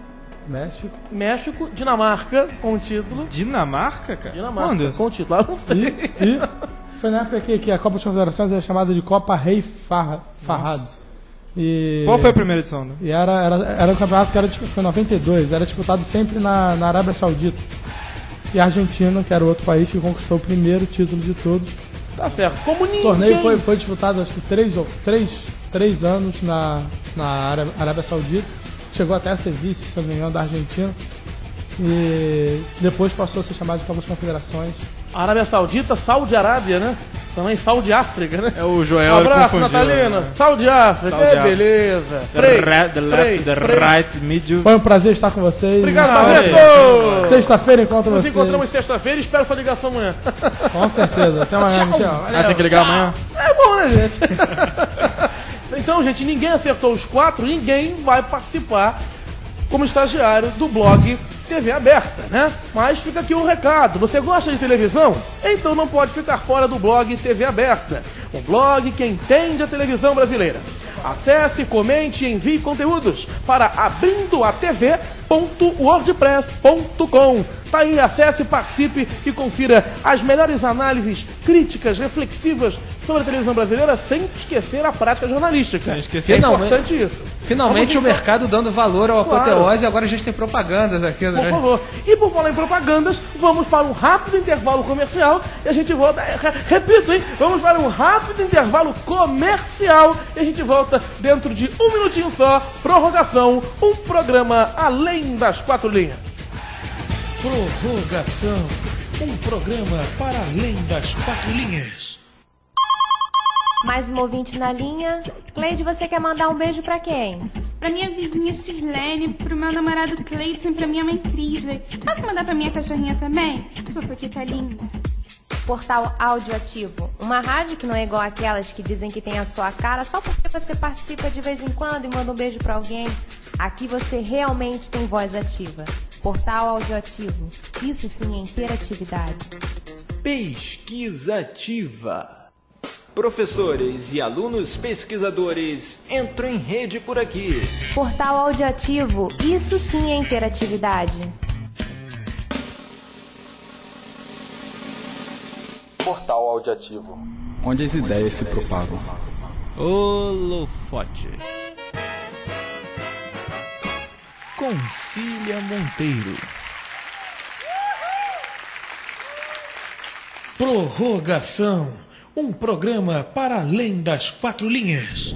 México. Dinamarca com o título. Dinamarca, cara? Dinamarca Quando com isso? o título. Eu não sei. E foi na época que a Copa das Confederações era chamada de Copa Rei Farrado. E, Qual foi a primeira edição? Né? E era um campeonato que foi em 92, era disputado sempre na Arábia Saudita. E a Argentina, que era o outro país que conquistou o primeiro título de todos. Tá certo. Como ninguém... O torneio foi disputado, acho que 3 anos na Arábia Saudita. Chegou até a ser vice, se não me engano, da Argentina. E depois passou a ser chamado de Copa das Confederações. Arábia Saudita, Saudi Arábia, né? Também Saudi África, né? É o Joel, Um abraço, confundiu, Natalina. né? Saudi África. Saudi África. Beleza. The left, the right, middle. Foi um prazer estar com vocês. Obrigado, Valeu. Barreto. Sexta-feira encontro Nos vocês. encontramos sexta-feira e espero sua ligação amanhã. Com certeza. Até amanhã, Michel. Ah, tem que ligar amanhã? É bom, né, gente? Então, gente, ninguém acertou os 4, ninguém vai participar como estagiário do blog TV Aberta, né? Mas fica aqui um recado. Você gosta de televisão? Então não pode ficar fora do blog TV Aberta. Um blog que entende a televisão brasileira. Acesse, comente e envie conteúdos para abrindoatv.wordpress.com. Tá aí, acesse, participe e confira as melhores análises, críticas, reflexivas sobre a televisão brasileira sem esquecer a prática jornalística. Sem esquecer. É importante isso. Finalmente o mercado dando valor ao Apoteose e agora a gente tem propagandas aqui, Por né? favor. E por falar em propagandas, vamos para um rápido intervalo comercial e a gente volta. Repito, hein? Vamos para um rápido intervalo comercial e a gente volta dentro de um minutinho só. Prorrogação, um programa além das 4 linhas. Prorrogação. Um programa para além das 4 linhas. Mais um ouvinte na linha. Cleide, você quer mandar um beijo pra quem? Pra minha vizinha Shirlene, pro meu namorado Cleidson e pra minha mãe Crisley. Posso mandar pra minha cachorrinha também? Fofoquita linda. Portal Audioativo. Uma rádio que não é igual aquelas que dizem que tem a sua cara só porque você participa de vez em quando e manda um beijo pra alguém. Aqui você realmente tem voz ativa. Portal Audioativo. Isso sim é interatividade. Pesquisa ativa. Professores e alunos pesquisadores entram em rede por aqui. Portal Audioativo. Isso sim é interatividade. Portal Audioativo, onde as ideias se propagam. Holofote. Concília Monteiro. Prorrogação. Um programa para além das 4 linhas.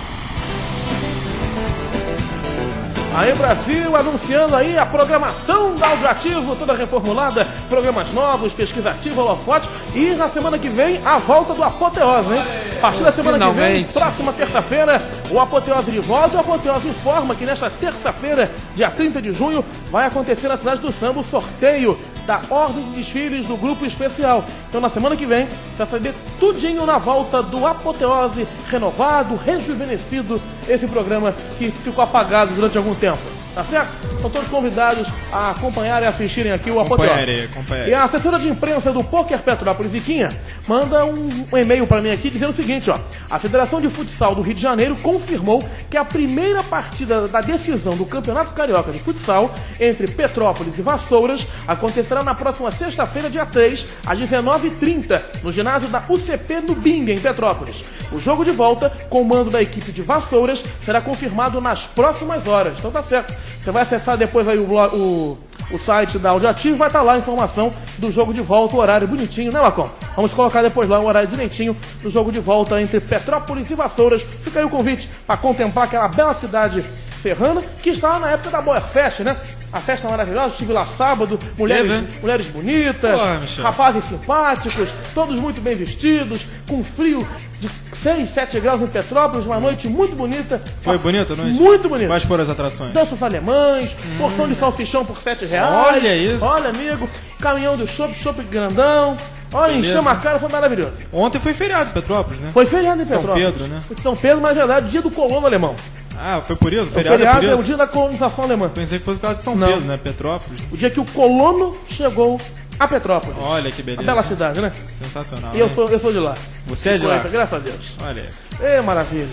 Aí, Brasil, anunciando aí a programação da Audioativo, toda reformulada, programas novos, pesquisa ativa, holofote, e na semana que vem, a volta do Apoteose, hein? A partir da semana que vem, próxima terça-feira, o Apoteose de volta. O Apoteose informa que nesta terça-feira, dia 30 de junho, vai acontecer na cidade do Samba o sorteio da ordem de desfiles do grupo especial. Então na semana que vem você vai saber tudinho na volta do Apoteose, renovado, rejuvenescido, esse programa que ficou apagado durante algum tempo. Tá certo? São todos convidados a acompanhar e assistirem aqui o Apoteose. Acompanharei. E a assessora de imprensa do Poker Petrópolis, Iquinha, manda um e-mail para mim aqui dizendo o seguinte, ó. A Federação de Futsal do Rio de Janeiro confirmou que a primeira partida da decisão do Campeonato Carioca de Futsal entre Petrópolis e Vassouras acontecerá na próxima sexta-feira, dia 3, às 19h30, no ginásio da UCP no Bing, em Petrópolis. O jogo de volta, com o mando da equipe de Vassouras, será confirmado nas próximas horas. Então tá certo. Você vai acessar depois aí o site da Audioativo, vai estar lá a informação do jogo de volta, o horário bonitinho, né, Lacom? Vamos colocar depois lá o horário direitinho do jogo de volta entre Petrópolis e Vassouras. Fica aí o convite para contemplar aquela bela cidade serrana, que está na época da Boerfest, né? A festa maravilhosa, estive lá sábado, mulheres bonitas, rapazes simpáticos, todos muito bem vestidos, com frio de 6, 7 graus em Petrópolis, uma noite muito bonita. Foi bonita a noite? Muito bonita. Quais foram as atrações? Danças alemães, porção de salsichão por R$7. Olha isso. Olha, amigo, caminhão do chopp grandão. Olha, enchemos a cara, foi maravilhoso. Ontem foi feriado em Petrópolis, né? Foi feriado em São Petrópolis. Pedro, né? São Pedro, mas na verdade, dia do colono alemão. Ah, foi por isso? O feriado é o dia da colonização alemã. Pensei que fosse por causa de São Não. Pedro, né? Petrópolis. O dia que o colono chegou a Petrópolis. Olha que beleza. A bela cidade, né? Sensacional. E eu sou de lá. Você é de lá? Graças a Deus. Olha aí. Maravilha.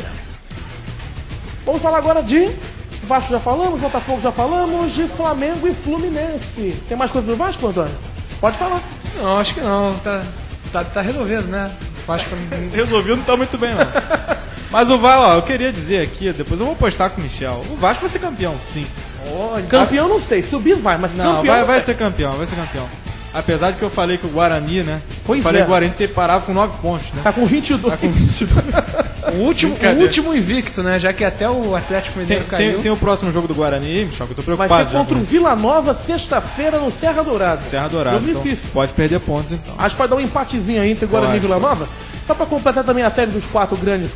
Vamos falar agora de Vasco, já falamos, Botafogo já falamos, de Flamengo e Fluminense. Tem mais coisa do Vasco, Antônio? Pode falar. Não, acho que não. Tá resolvido, né? Vasco resolvido não tá muito bem, não. Mas o Vasco, ó, eu queria dizer aqui, depois eu vou postar com o Michel. O Vasco vai ser campeão, sim. Campeão não sei, subir vai, mas não, campeão vai ser campeão, vai ser campeão. Apesar de que eu falei que o Guarani, né? Pois falei que é. o Guarani parava com 9 pontos, né? Tá com 22. Tá com 22. o último invicto, né? Já que até o Atlético Mineiro caiu. Tem o próximo jogo do Guarani, Michel, que eu tô preocupado. Vai ser contra o Vila Nova, sexta-feira, no Serra Dourada. Serra Dourada, Jogo então difícil. pode perder pontos, então. Acho que vai dar um empatezinho aí entre Guarani e Vila Nova. Só pra completar também a série dos quatro grandes.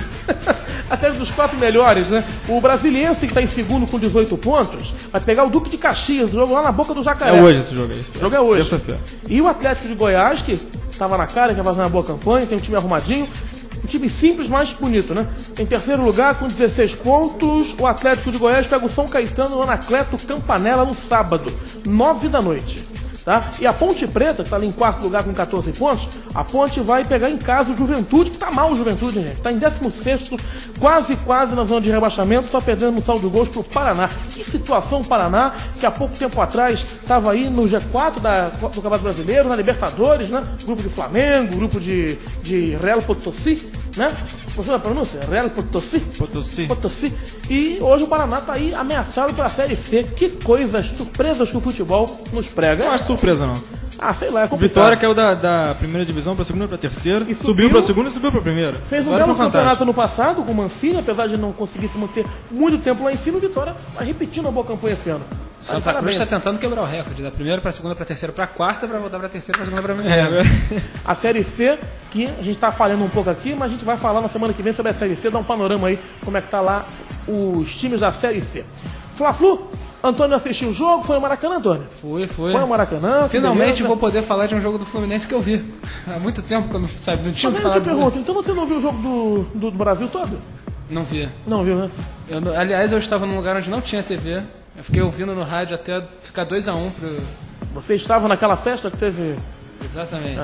A série dos 4 melhores, né? O Brasiliense, que tá em segundo com 18 pontos, vai pegar o Duque de Caxias, o jogo lá na boca do Jacaré. É hoje esse jogo aí. O jogo é hoje. Terça-feira. E o Atlético de Goiás, que tava na cara, que ia fazer uma boa campanha, tem um time arrumadinho. Um time simples, mas bonito, né? Em terceiro lugar, com 16 pontos, o Atlético de Goiás pega o São Caetano no Anacleto Campanella no sábado, 9 da noite. Tá? E a Ponte Preta, que tá ali em quarto lugar com 14 pontos, a Ponte vai pegar em casa o Juventude, que tá mal o Juventude, gente. Tá em 16º, quase na zona de rebaixamento, só perdendo um saldo de gols pro Paraná. Que situação o Paraná, que há pouco tempo atrás estava aí no G4 do Campeonato Brasileiro, na Libertadores, né? Grupo de Flamengo, grupo de Real Potosí, né? Gostou da pronúncia? Real Potosí? Potosí. E hoje o Paraná tá aí ameaçado pela Série C. Que coisas, surpresas que o futebol nos prega. Não acho surpresa, não. Ah, sei lá, é complicado. Vitória caiu da primeira divisão pra segunda, pra terceira. E subiu pra segunda e subiu pra primeira. Fez um Vitória belo foi campeonato fantástico. no passado com o Mancini, apesar de não conseguir se manter muito tempo lá em cima. O Vitória vai repetindo a boa campanha esse ano. Santa Cruz está tentando quebrar o recorde, da primeira pra segunda, pra terceira, pra quarta, pra voltar pra terceira, pra segunda, pra primeira. A Série C, que a gente tá falhando um pouco aqui, mas a gente vai falar na semana que vem sobre a Série C, dar um panorama aí, como é que tá lá os times da Série C. Fla-Flu, Antônio assistiu o jogo, foi no Maracanã, Antônio? Foi. Foi no Maracanã. Finalmente vou poder falar de um jogo do Fluminense que eu vi. Há muito tempo que eu não tinha Mas aí eu falado. te pergunto, então você não viu o jogo do Brasil todo? Não vi. Não viu, né? Aliás, eu estava num lugar onde não tinha TV. Eu fiquei ouvindo no rádio até ficar 2-1 pro... Você estava naquela festa que teve... Exatamente.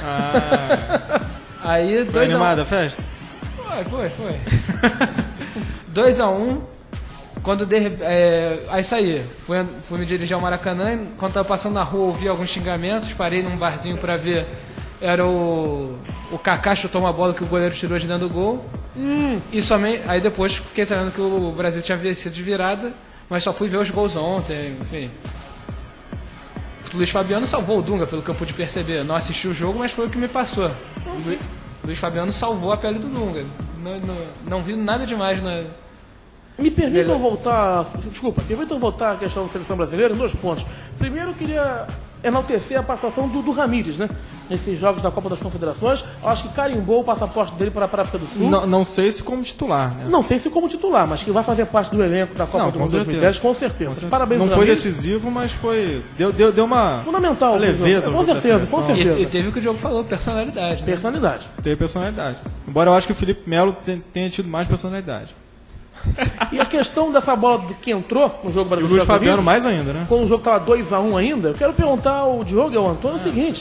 Ah. Aí, 2-1. Foi animada a festa? Foi. 2-1. Quando aí saí. Fui me dirigir ao Maracanã. Quando estava passando na rua, ouvi alguns xingamentos. Parei num barzinho para ver. Era o Kaká chutou uma bola que o goleiro tirou de dentro do gol. E somente, aí depois fiquei sabendo que o Brasil tinha vencido de virada. Mas só fui ver os gols ontem, enfim. O Luiz Fabiano salvou o Dunga, pelo que eu pude perceber. Não assisti o jogo, mas foi o que me passou. Luiz Fabiano salvou a pele do Dunga. Não vi nada demais na... Me permitam voltar... Desculpa, permitam voltar à questão da seleção brasileira em 2 pontos. Primeiro, eu queria enaltecer a participação do Ramírez, né? Nesses jogos da Copa das Confederações. Eu acho que carimbou o passaporte dele para a África do Sul. Não sei se como titular, né? Não sei se como titular, mas que vai fazer parte do elenco da Copa do Mundo 2010, com certeza. Parabéns, não foi Ramírez. decisivo, mas foi. Deu uma. Fundamental. Leveza, com certeza, com certeza. E teve o que o Diogo falou, personalidade. Né? Personalidade. Teve personalidade. Embora eu acho que o Felipe Melo tenha tido mais personalidade. E a questão dessa bola que entrou no jogo E o brasileiro. Luiz Fabiano mais ainda, né? Quando o jogo estava 2-1 ainda, eu quero perguntar ao Diogo e ao Antônio o seguinte.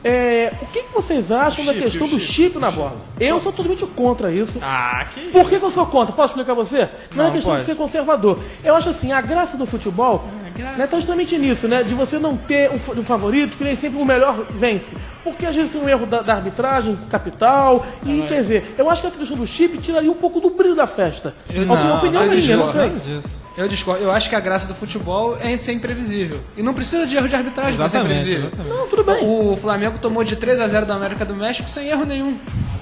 O que vocês acham da questão do chip na bola? Eu sou totalmente contra isso. Por que eu sou contra? Posso explicar pra você? Não é questão de ser conservador. Eu acho assim, a graça do futebol está justamente nisso, né? De você não ter um favorito, que nem sempre o melhor vence. Porque às vezes tem um erro da arbitragem capital. E quer dizer, eu acho que essa questão do chip tiraria um pouco do brilho da festa. Opinião minha, não sei. Eu discordo. Eu acho que a graça do futebol é ser imprevisível. E não precisa de erro de arbitragem para ser imprevisível. Não, tudo bem. O Flamengo tomou de 3-0 da América do México sem erro nenhum.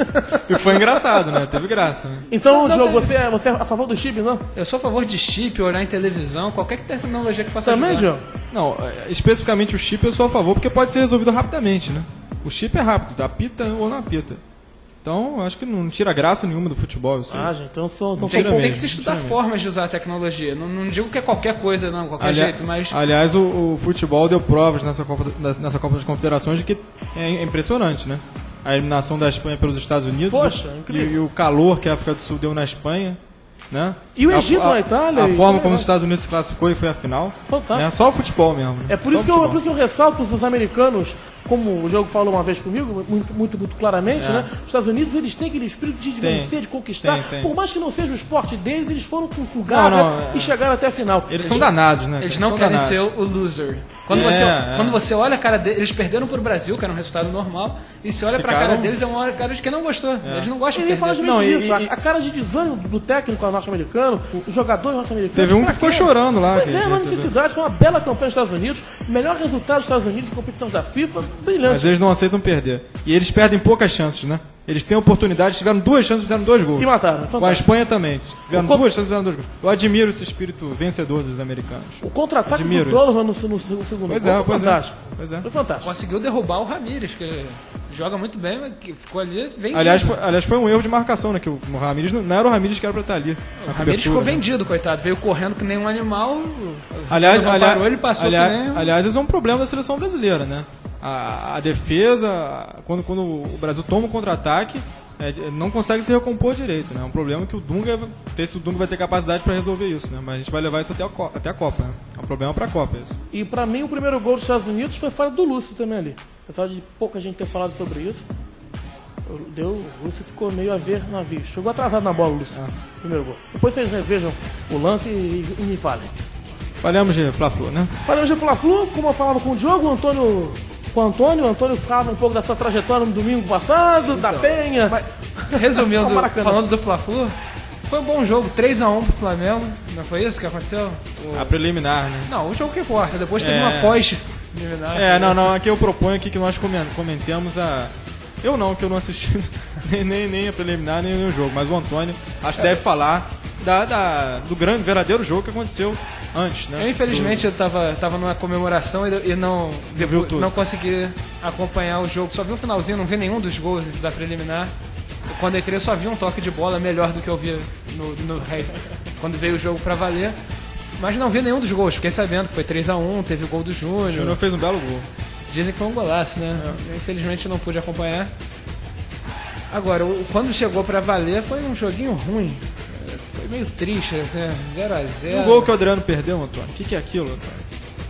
E foi engraçado, né? Teve graça. Né? Então, Diogo, você é a favor do chip, não? Eu sou a favor de chip, olhar em televisão, qualquer tecnologia que possa Também, ajudar. Diogo? Não, especificamente o chip eu sou a favor, porque pode ser resolvido rapidamente, né? O chip é rápido, apita ou não apita. Então, acho que não tira graça nenhuma do futebol. Isso gente, então tem que se estudar formas de usar a tecnologia. Não digo que é qualquer coisa, não, qualquer jeito, mas... Aliás, o futebol deu provas nessa Copa das Confederações de que é impressionante, né? A eliminação da Espanha pelos Estados Unidos. Poxa, incrível. E o calor que a África do Sul deu na Espanha. Né? E o Egito na Itália. A forma como os Estados Unidos se classificou e foi a final. Fantástico. Né? Só o futebol mesmo. Né? É por isso que eu ressalto os americanos, como o jogo falou uma vez comigo, muito claramente, né? Os Estados Unidos, eles têm aquele espírito de vencer, de conquistar. Tem. Por mais que não seja o esporte deles, eles foram com garra e chegaram até a final. Eles são danados, né? Eles não querem ser o loser. Quando você olha a cara deles, eles perderam pro Brasil, que era um resultado normal, e você olha pra cara deles, é uma cara de quem não gostou. Eles não gostam de perder. Fala justamente isso. A cara de desânimo do técnico norte-americano, dos jogadores norte-americanos. Teve um que ficou chorando lá. Mas não há necessidade, foi uma bela campanha dos Estados Unidos, melhor resultado dos Estados Unidos em competições da FIFA, brilhante. Mas eles não aceitam perder. E eles perdem poucas chances, né? Eles têm oportunidade, tiveram 2 chances e fizeram 2 gols. E mataram. Fantástico. Com a Espanha também. Tiveram 2 chances e fizeram 2 gols. Eu admiro esse espírito vencedor dos americanos. O contra-ataque do Donovan no segundo gol foi fantástico. Foi fantástico. Conseguiu derrubar o Ramírez, que joga muito bem, mas que ficou ali vendido. Aliás, foi um erro de marcação, né? Que o Ramírez não era o Ramírez que era pra estar ali. O Ramírez ficou vendido, coitado. Veio correndo que nem um animal. Ele passou aliás, esse é um problema da seleção brasileira, né? A defesa, quando o Brasil toma um contra-ataque, não consegue se recompor direito, né? É um problema que o Dunga vai ter capacidade para resolver isso, né? Mas a gente vai levar isso até a Copa, né? É um problema para a Copa isso. E para mim o primeiro gol dos Estados Unidos foi fora do Lúcio também ali. Apesar de pouca gente ter falado sobre isso, o Lúcio ficou meio a ver na vista. Chegou atrasado na bola o Lúcio, primeiro gol. Depois vocês revejam o lance e me falem. Falamos de Fla-Flu, né? Falamos de Fla-Flu, como eu falava com o Diogo, o Antônio falava um pouco da sua trajetória no domingo passado, da Penha. Mas, resumindo, falando do Fla-Flu, foi um bom jogo, 3-1 pro Flamengo, não foi isso que aconteceu? A preliminar, né? Não, o jogo que importa, depois teve uma pós-preliminar. Aqui eu proponho aqui que nós comentemos a... Eu não, que eu não assisti nem a preliminar, nem o jogo, mas o Antônio acho que deve falar do grande, verdadeiro jogo que aconteceu antes, né? Eu, infelizmente, eu tava numa comemoração e não consegui acompanhar o jogo. Só vi o finalzinho, não vi nenhum dos gols da preliminar. Quando entrei, eu só vi um toque de bola melhor do que eu vi quando veio o jogo pra valer. Mas não vi nenhum dos gols. Fiquei sabendo que foi 3-1, teve o gol do Júnior. O Júnior fez um belo gol. Dizem que foi um golaço, né? Eu, infelizmente, não pude acompanhar. Agora, quando chegou pra valer, foi um joguinho ruim. Foi meio triste, né? 0-0. O gol que o Adriano perdeu, Antônio? O que é aquilo, Antônio?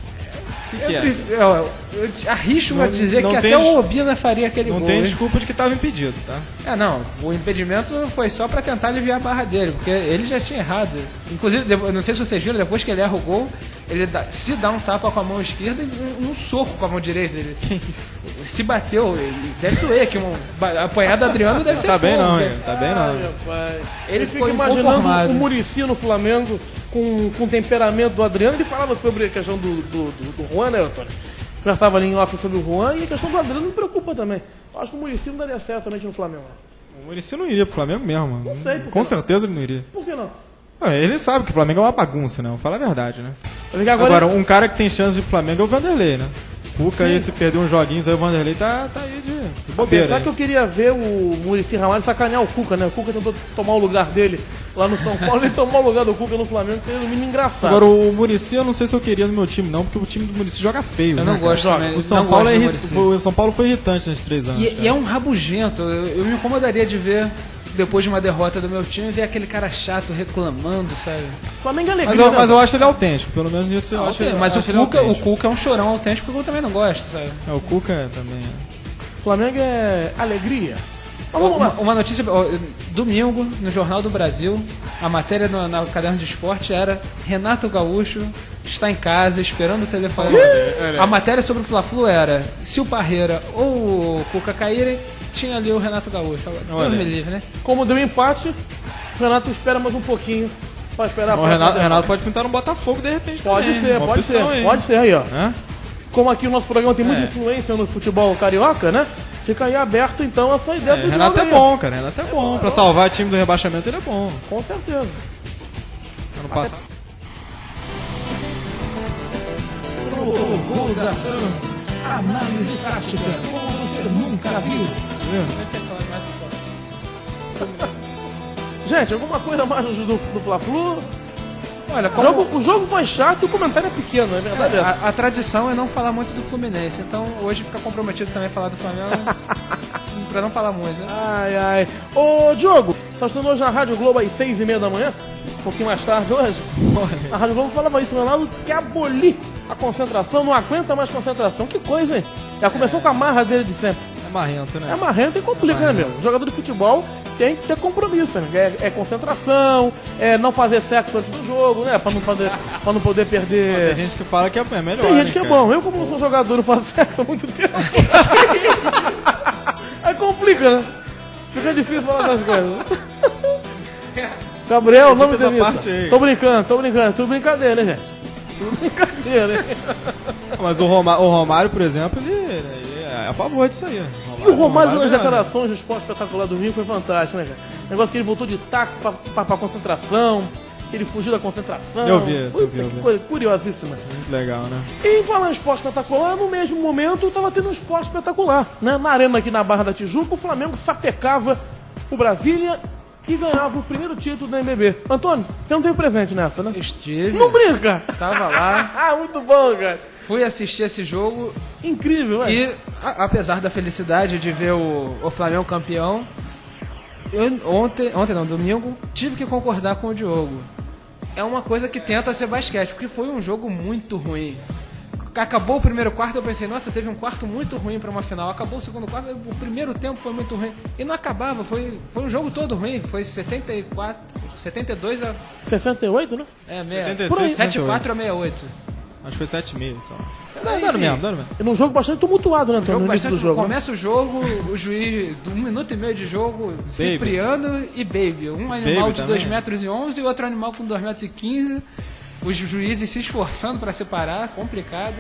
Eu arrisco a dizer que até o Obina faria aquele gol. Não tem desculpa de que estava impedido, tá? Não. O impedimento foi só para tentar aliviar a barra dele, porque ele já tinha errado. Inclusive, não sei se vocês viram, depois que ele erra o gol, ele se dá um tapa com a mão esquerda e um soco com a mão direita. Ele se bateu, deve doer, que apanhar do Adriano deve ser Tá bem não, Ele fica imaginando o Muricy no Flamengo com o temperamento do Adriano. Ele falava sobre a questão do Juan, né, Antônio? Conversava ali em off sobre o Juan, e a questão do Adriano me preocupa também. Eu acho que o Muricy não daria certo também no Flamengo. O Muricy não iria pro Flamengo mesmo, mano. Não sei por que Com certeza ele não iria. Por que não? Ele sabe que o Flamengo é uma bagunça, né? Vamos falar a verdade, né? Agora, um cara que tem chance de ir pro Flamengo é o Vanderlei, né? Cuca aí, se perder uns joguinhos aí, o Vanderlei tá aí de bobeira. Apesar que eu queria ver o Muricy Ramalho sacanear o Cuca, né? O Cuca tentou tomar o lugar dele lá no São Paulo e tomar o lugar do Cuca no Flamengo, que seria no mínimo engraçado. Agora, o Muricy, eu não sei se eu queria no meu time, não, porque o time do Muricy joga feio. Eu não gosto também. O São Paulo o São Paulo foi irritante nesses 3 anos. E é um rabugento. Eu me incomodaria de ver, depois de uma derrota do meu time, ver aquele cara chato reclamando, sabe? Flamengo é alegria. Mas eu acho ele autêntico, pelo menos nisso eu acho. Mas o Cuca é um chorão autêntico que eu também não gosto, sabe? O Cuca também. Flamengo é alegria. Vamos lá. Uma notícia, domingo, no Jornal do Brasil, a matéria no caderno de esporte era Renato Gaúcho está em casa esperando o telefone. A matéria sobre o Fla-Flu era se o Parreira ou o Cuca caírem, tinha ali o Renato Gaúcho. Deus me livre, né? Como deu empate, o Renato espera mais um pouquinho. Pode esperar. O Renato pode pintar no Botafogo de repente pode também. Ser, pode ser. Aí. Pode ser aí, ó. Como aqui o nosso programa tem muita influência no futebol carioca, né? Fica aí aberto, então, essa ideia do Renato é bom, cara. Renato é bom. Pra salvar o time do rebaixamento, ele é bom. Com certeza. Ano passado. Prorrogação. Análise tática, como você nunca viu. Gente, alguma coisa mais do Fla-Flu? Olha, o jogo foi chato e o comentário é pequeno, é verdade. A tradição é não falar muito do Fluminense, então hoje fica comprometido também falar do Flamengo pra não falar muito, né? Ai. Ô, Diogo, tá estudando hoje na Rádio Globo às 6h30 da manhã? Um pouquinho mais tarde hoje? A Rádio Globo falava isso, o Ronaldo quer abolir a concentração, não aguenta mais concentração. Que coisa, hein? Já começou com a marra dele de sempre. É marrento, né? É marrento e complica, né, meu? O jogador de futebol tem que ter compromisso, né? É concentração, é não fazer sexo antes do jogo, né? Pra não poder perder. Tem gente que fala que é melhor. Tem gente que é bom. Eu, como não sou jogador, não faço sexo há muito tempo. Aí complica, né? Fica difícil falar das coisas. Gabriel, não me demita. Tô brincando. Tudo brincadeira, né, gente? Tudo brincadeira, né? Mas o Romário, por exemplo, ele é a favor disso aí. E o Romário nas declarações do Esporte Espetacular do Rio foi fantástico, né, cara? Negócio que ele voltou de táxi pra concentração, que ele fugiu da concentração. Eu vi isso, Que coisa curiosíssima. Muito legal, né? E falar em Esporte Espetacular, no mesmo momento tava tendo um Esporte Espetacular, né? Na arena aqui na Barra da Tijuca, o Flamengo sapecava o Brasília e ganhava o primeiro título da NBB. Antônio, você não teve presente nessa, né? Estive. Não brinca! Tava lá. Muito bom, cara. Fui assistir esse jogo. Incrível, velho. E, apesar da felicidade de ver o Flamengo campeão, domingo, tive que concordar com o Diogo. É uma coisa que tenta ser basquete, porque foi um jogo muito ruim. Acabou o primeiro quarto, eu pensei, nossa, teve um quarto muito ruim pra uma final. Acabou o segundo quarto, o primeiro tempo foi muito ruim. E não acabava, foi um jogo todo ruim. Foi 72 a... 68, né? 74 a 68. Acho que foi 7,5 só. Dando mesmo. E num jogo bastante tumultuado, né, Antônio? Começa o jogo, o juiz, 1 minuto e meio de jogo, Baby. Cipriano e Baby. Um animal de 2,11 metros e outro animal com 2,15 metros. Os juízes se esforçando para separar, complicado.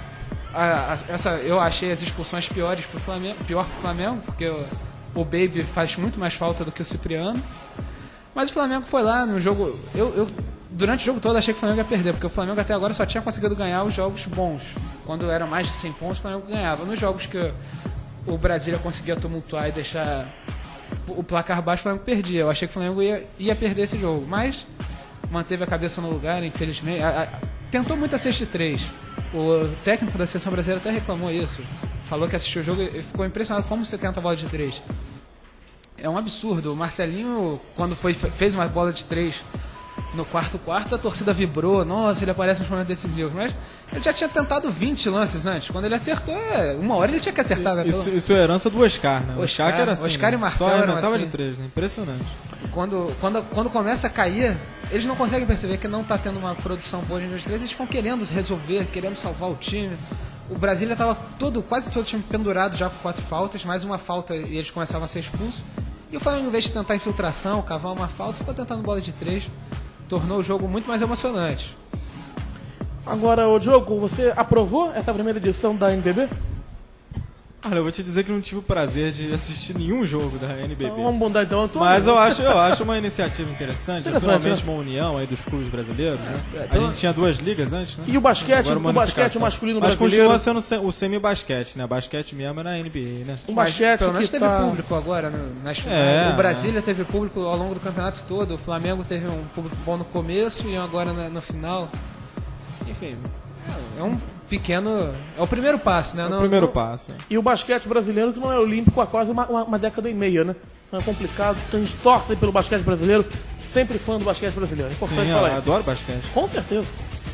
Eu achei as expulsões pior pro Flamengo, porque o Baby faz muito mais falta do que o Cipriano. Mas o Flamengo foi lá no jogo. Durante o jogo todo achei que o Flamengo ia perder, porque o Flamengo até agora só tinha conseguido ganhar os jogos bons. Quando era mais de 100 pontos, o Flamengo ganhava. Nos jogos que o Brasília conseguia tumultuar e deixar o placar baixo, o Flamengo perdia. Eu achei que o Flamengo ia perder esse jogo, mas manteve a cabeça no lugar, infelizmente. Tentou muito a cesta de 3. O técnico da seleção brasileira até reclamou isso. Falou que assistiu o jogo e ficou impressionado como você tenta a bola de 3. É um absurdo. O Marcelinho, quando fez uma bola de 3 no quarto, a torcida vibrou. Nossa, ele aparece nos momentos decisivos. Mas ele já tinha tentado 20 lances antes. Quando ele acertou, uma hora ele tinha que acertar. Isso é herança do Oscar, né? Oscar que era assim. Oscar e Marcelo só eram assim. de 3, né? Impressionante. Quando começa a cair, eles não conseguem perceber que não está tendo uma produção boa de 2-3. Eles ficam querendo resolver, querendo salvar o time. O Brasília estava quase todo o time pendurado já com 4 faltas. Mais uma falta e eles começavam a ser expulsos. E o Flamengo, em vez de tentar infiltração, cavar uma falta, ficou tentando bola de 3. Tornou o jogo muito mais emocionante. Agora, o Diogo, você aprovou essa primeira edição da NBB? Olha, eu vou te dizer que não tive o prazer de assistir nenhum jogo da NBB. Vamos mudar então, Antônio. Mas eu acho uma iniciativa interessante, finalmente uma união aí dos clubes brasileiros, né? A gente tinha 2 ligas antes, né? E o basquete, Agora uma o basquete unificação. masculino Mas brasileiro. continua sendo o semi-basquete, né? Basquete mesmo é na NBA, né? O basquete Pelo menos que teve tá... público agora nas finais. É, O Brasília teve público ao longo do campeonato todo. O Flamengo teve um público bom no começo e agora no final. Enfim, é um pequeno... É o primeiro passo, né? É o primeiro passo. E o basquete brasileiro que não é olímpico há quase uma década e meia, né? Então é complicado. Então a gente torce pelo basquete brasileiro. Sempre fã do basquete brasileiro. É importante Sim, falar eu isso. adoro basquete. Com certeza.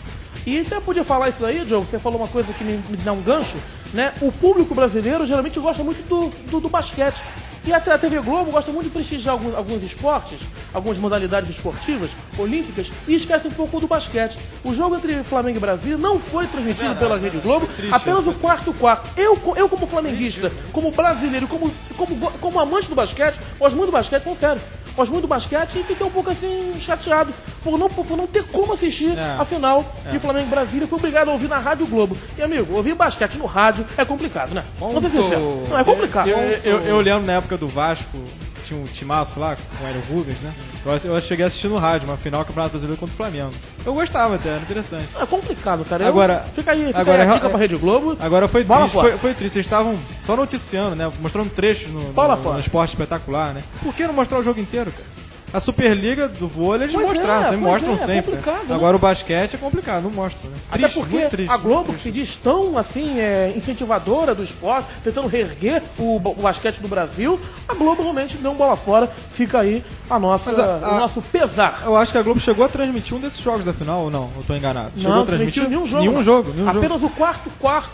E até podia falar isso aí, Diogo, você falou uma coisa que me dá um gancho, né? O público brasileiro geralmente gosta muito do basquete. E até a TV Globo gosta muito de prestigiar alguns esportes, algumas modalidades esportivas, olímpicas, e esquece um pouco do basquete. O jogo entre Flamengo e Brasil não foi transmitido pela Rede Globo, apenas o quarto. Eu como flamenguista, como brasileiro, como amante do basquete, gosto muito do basquete, falando sério. Gosto muito do basquete e fiquei um pouco assim chateado por não ter como assistir a final de Flamengo e Brasília. Fui obrigado a ouvir na Rádio Globo. E amigo, ouvir basquete no rádio é complicado, né? Vamos ser sincero. Não, é complicado. Eu lembro na época do Vasco, tinha um timaço lá com o Hélio Rubens, né? Eu cheguei a assistir no rádio, uma final do Campeonato Brasileiro contra o Flamengo. Eu gostava até, era interessante. É complicado, cara. Agora, fica aí a dica pra Rede Globo. Agora foi Bola triste, fora. foi triste. Vocês estavam só noticiando, né? Mostrando trechos no esporte espetacular, né? Por que não mostrar o jogo inteiro, cara? A Superliga do vôlei eles mostraram, sempre mostram sempre. Né? Agora o basquete é complicado, não mostra, né? Até porque a Globo, que se diz tão assim, incentivadora do esporte, tentando reerguer o basquete do Brasil, a Globo realmente deu um bola fora. Fica aí o nosso pesar. Eu acho que a Globo chegou a transmitir um desses jogos da final, ou não? Eu tô enganado. Chegou não, a transmitir nenhum jogo. Apenas o quarto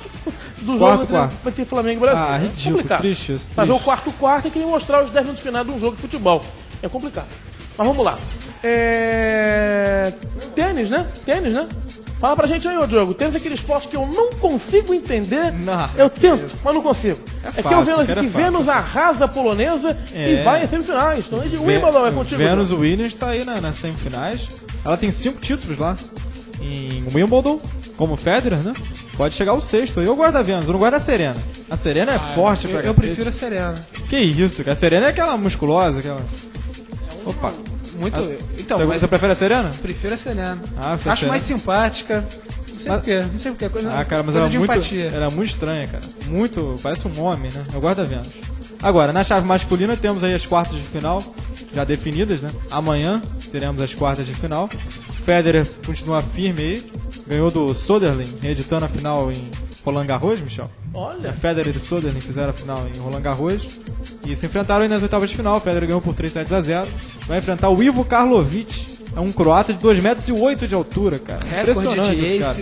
do jogo entre Flamengo e Brasil. Ah, ridículo, triste isso. Pra ver o quarto é que nem mostrar os 10 minutos finais de um jogo de futebol. É complicado. Mas vamos lá. Tênis, né? Fala pra gente aí, ô Diogo. Tênis é aquele esporte que eu não consigo entender. Eu tento, mas não consigo. É que eu vendo aqui que Venus arrasa a polonesa e vai em semifinais. Então é de Wimbledon, é contigo. Venus Williams tá aí nas semifinais. Ela tem 5 títulos lá em Wimbledon, como Federer, né? Pode chegar ao 6º. Eu gosto da Venus, eu não gosto da Serena. A Serena é forte pra cacete. Eu prefiro a Serena. Que isso, cara. A Serena é aquela musculosa, aquela... Opa. Muito. Então, você prefere a Serena? Prefiro a Serena. Acho Serena mais simpática. Não sei porquê. Cara, mas ela é muito estranha, cara. Parece um homem, né? Eu gosto da Venus. Agora, na chave masculina temos aí as quartas de final já definidas, né? Amanhã teremos as quartas de final. Federer continua firme aí. Ganhou do Soderling, reeditando a final em Roland Garros, Michel. Olha. Federer e Soderling fizeram a final em Roland Garros. E se enfrentaram aí nas oitavas de final. O Federer ganhou por 3-7-0. Vai enfrentar o Ivo Karlovic. É um croata de 2,8 m de altura, cara. Impressionante esse cara.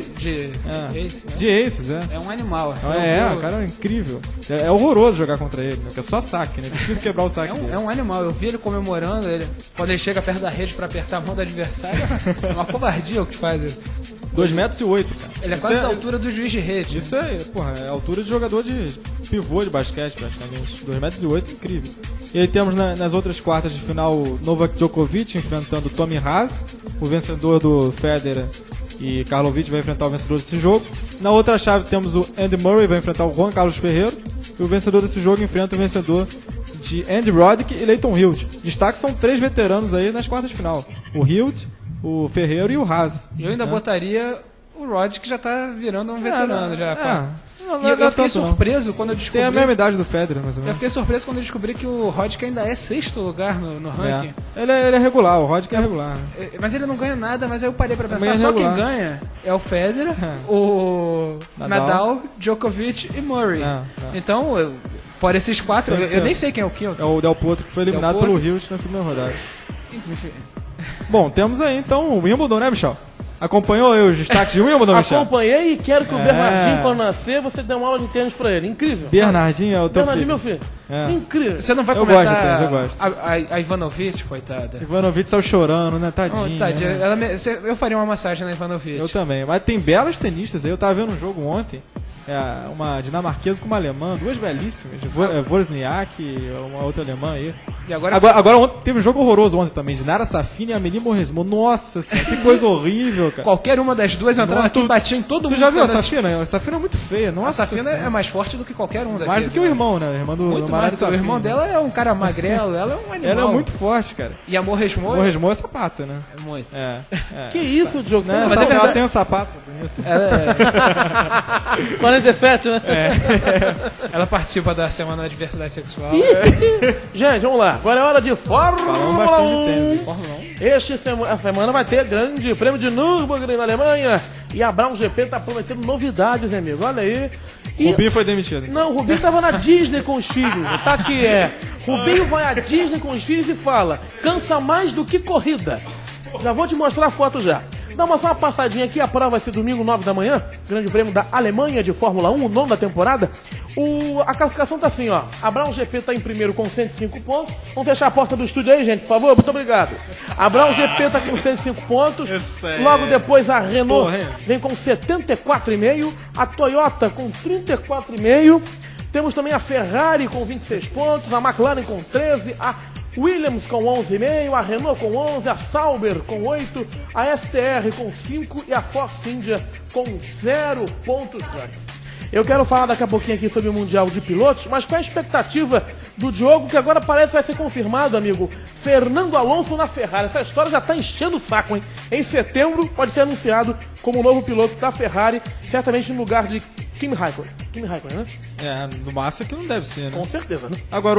De aces, é. É um animal. Cara, é incrível. É horroroso jogar contra ele, né? Porque é só saque, né? Difícil quebrar o saque dele. É um animal. Eu vi ele comemorando. Quando ele chega perto da rede pra apertar a mão do adversário, é uma covardia o que faz ele. 2,8 m, cara. Ele é quase da altura do juiz de rede. Isso é a altura de jogador de pivô de basquete, praticamente. 2,8 m, incrível. E aí temos nas outras quartas de final o Novak Djokovic enfrentando o Tommy Haas, o vencedor do Federer, e Karlovic vai enfrentar o vencedor desse jogo. Na outra chave temos o Andy Murray, vai enfrentar o Juan Carlos Ferrero, e o vencedor desse jogo enfrenta o vencedor de Andy Roddick e Leighton Hewitt. Destaque são 3 veteranos aí nas quartas de final: o Hewitt, o Ferreiro e o Haas. Eu ainda botaria o Rod, que já tá virando um veterano. Eu fiquei surpreso quando eu descobri... Tem a mesma idade do Federer, mais ou menos. Eu fiquei surpreso quando eu descobri que o Roddick ainda é 6º lugar no ranking. Ele é regular, o Roddick é regular. Mas ele não ganha nada, mas aí eu parei pra pensar, só quem ganha é o Federer, o Nadal, Djokovic e Murray. Então, fora esses 4, eu nem sei quem é o quinto. É o Del Potro, que foi eliminado pelo Hewitt na segunda rodada. Enfim. Bom, temos aí então o Wimbledon, né, Michel? Acompanhou aí os destaques de Wimbledon, Michel? Acompanhei e quero que o Bernardinho, quando nascer, você dê uma aula de tênis pra ele. Incrível. Bernardinho é o teu Bernardinho, meu filho. Incrível. Você não vai comentar gosto de tênis, eu gosto. A Ivanovic, coitada. Ivanovic saiu chorando, né? Tadinha. Tadinha. Eu faria uma massagem na Ivanovic. Eu também. Mas tem belas tenistas aí. Eu tava vendo um jogo ontem. Uma dinamarquesa com uma alemã. 2 belíssimas. Wozniak e uma outra alemã aí. E agora Ontem teve um jogo horroroso ontem também, de Nara Safina e Amelie Mauresmo. Nossa senhora, que coisa horrível, cara. qualquer uma das duas entrava aqui e batia em todo mundo. Tu já viu a cara. Safina? A Safina é muito feia, nossa. A Safina é mais forte do que qualquer um daqui. mais do que o irmão, né? O irmão do Muito mais do que o irmão dela é um cara magrelo, ela é um animal. Ela é muito forte, cara. E a Mauresmo O Mauresmo é sapato, né? é muito. É. Que isso, Diogo? Né? Mas é verdade. Ela tem um sapato bonito. 47, né? Ela participa da Semana da Diversidade Sexual. Gente, vamos lá. Agora é hora de Falamos Fórmula bastante 1. de tênis. A semana vai ter grande prêmio de Nürburgring na Alemanha. E a Brown GP tá prometendo novidades, hein, amigo? Olha aí. E... Rubinho foi demitido. Não, o Rubinho tava na Disney com os filhos. Tá aqui, Rubinho vai à Disney com os filhos e fala: cansa mais do que corrida. Já vou te mostrar a foto já. Dá só uma passadinha aqui, a prova vai ser domingo, 9 da manhã. Grande prêmio da Alemanha de Fórmula 1, o nono da temporada. A classificação tá assim, ó. A Brown GP tá em primeiro com 105 pontos. Vamos fechar a porta do estúdio aí, gente, por favor. Muito obrigado. A Brown GP tá com 105 pontos. Logo depois a Renault vem com 74,5. A Toyota com 34,5. Temos também a Ferrari com 26 pontos. A McLaren com 13. A Williams com 11,5, a Renault com 11, a Sauber com 8, a STR com 5 e a Force India com 0 pontos ganhos. Eu quero falar daqui a pouquinho aqui sobre o Mundial de Pilotos, mas com a expectativa do Diogo, que agora parece que vai ser confirmado, amigo, Fernando Alonso na Ferrari. Essa história já tá enchendo o saco, hein? Em setembro pode ser anunciado como novo piloto da Ferrari, certamente no lugar de Kimi Raikkonen. Kimi Raikkonen, né? No máximo que não deve ser, né? Com certeza, né? Agora,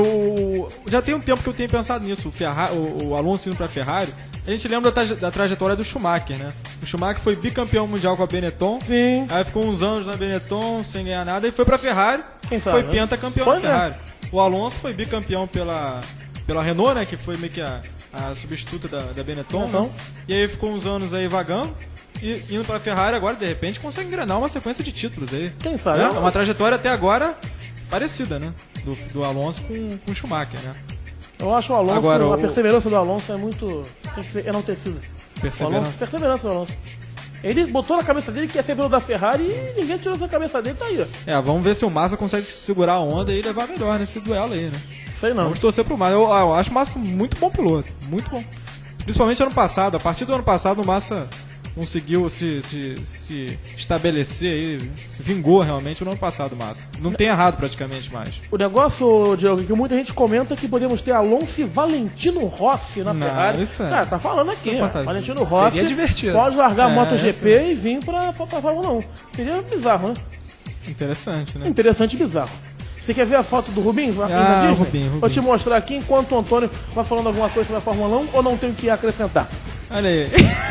já tem um tempo que eu tenho pensado nisso. O Alonso indo pra Ferrari, a gente lembra da trajetória do Schumacher, né? O Schumacher foi bicampeão mundial com a Benetton. Sim. Aí ficou uns anos na Benetton sem ganhar nada e foi pra Ferrari. Quem sabe, foi né? pentacampeão Pois da Ferrari. O Alonso foi bicampeão pela Renault, né? Que foi meio que a substituta da Benetton. Então. Né? E aí ficou uns anos aí vagando. E indo pra Ferrari agora, de repente, consegue engrenar uma sequência de títulos aí. Quem sabe? É uma trajetória até agora parecida, né? Do Alonso com o Schumacher, né? Eu acho o Alonso, Agora, a perseverança do Alonso é muito... tem que ser enaltecida. Perseverança do Alonso. Ele botou na cabeça dele que ia ser piloto da Ferrari e ninguém tirou essa cabeça dele, tá aí, ó. Vamos ver se o Massa consegue segurar a onda e levar melhor nesse duelo aí, né? Sei não. Vamos torcer pro Massa. Eu acho o Massa muito bom piloto, muito bom. Principalmente ano passado. A partir do ano passado o Massa conseguiu se estabelecer aí, vingou realmente no ano passado o Massa. Não tem errado praticamente mais. O negócio, Diogo, é que muita gente comenta que podemos ter Alonso e Valentino Rossi na Ferrari. Isso é. Tá falando aqui, Isso é ó. fantasia. Valentino Rossi Seria divertido. pode largar a MotoGP e vir pra Fórmula 1. Seria bizarro, né? Interessante, né? Interessante e bizarro. Você quer ver a foto do Rubinho? Na Disney? Rubinho. Vou te mostrar aqui enquanto o Antônio vai falando alguma coisa sobre a Fórmula 1 ou não tem o que acrescentar. Olha aí.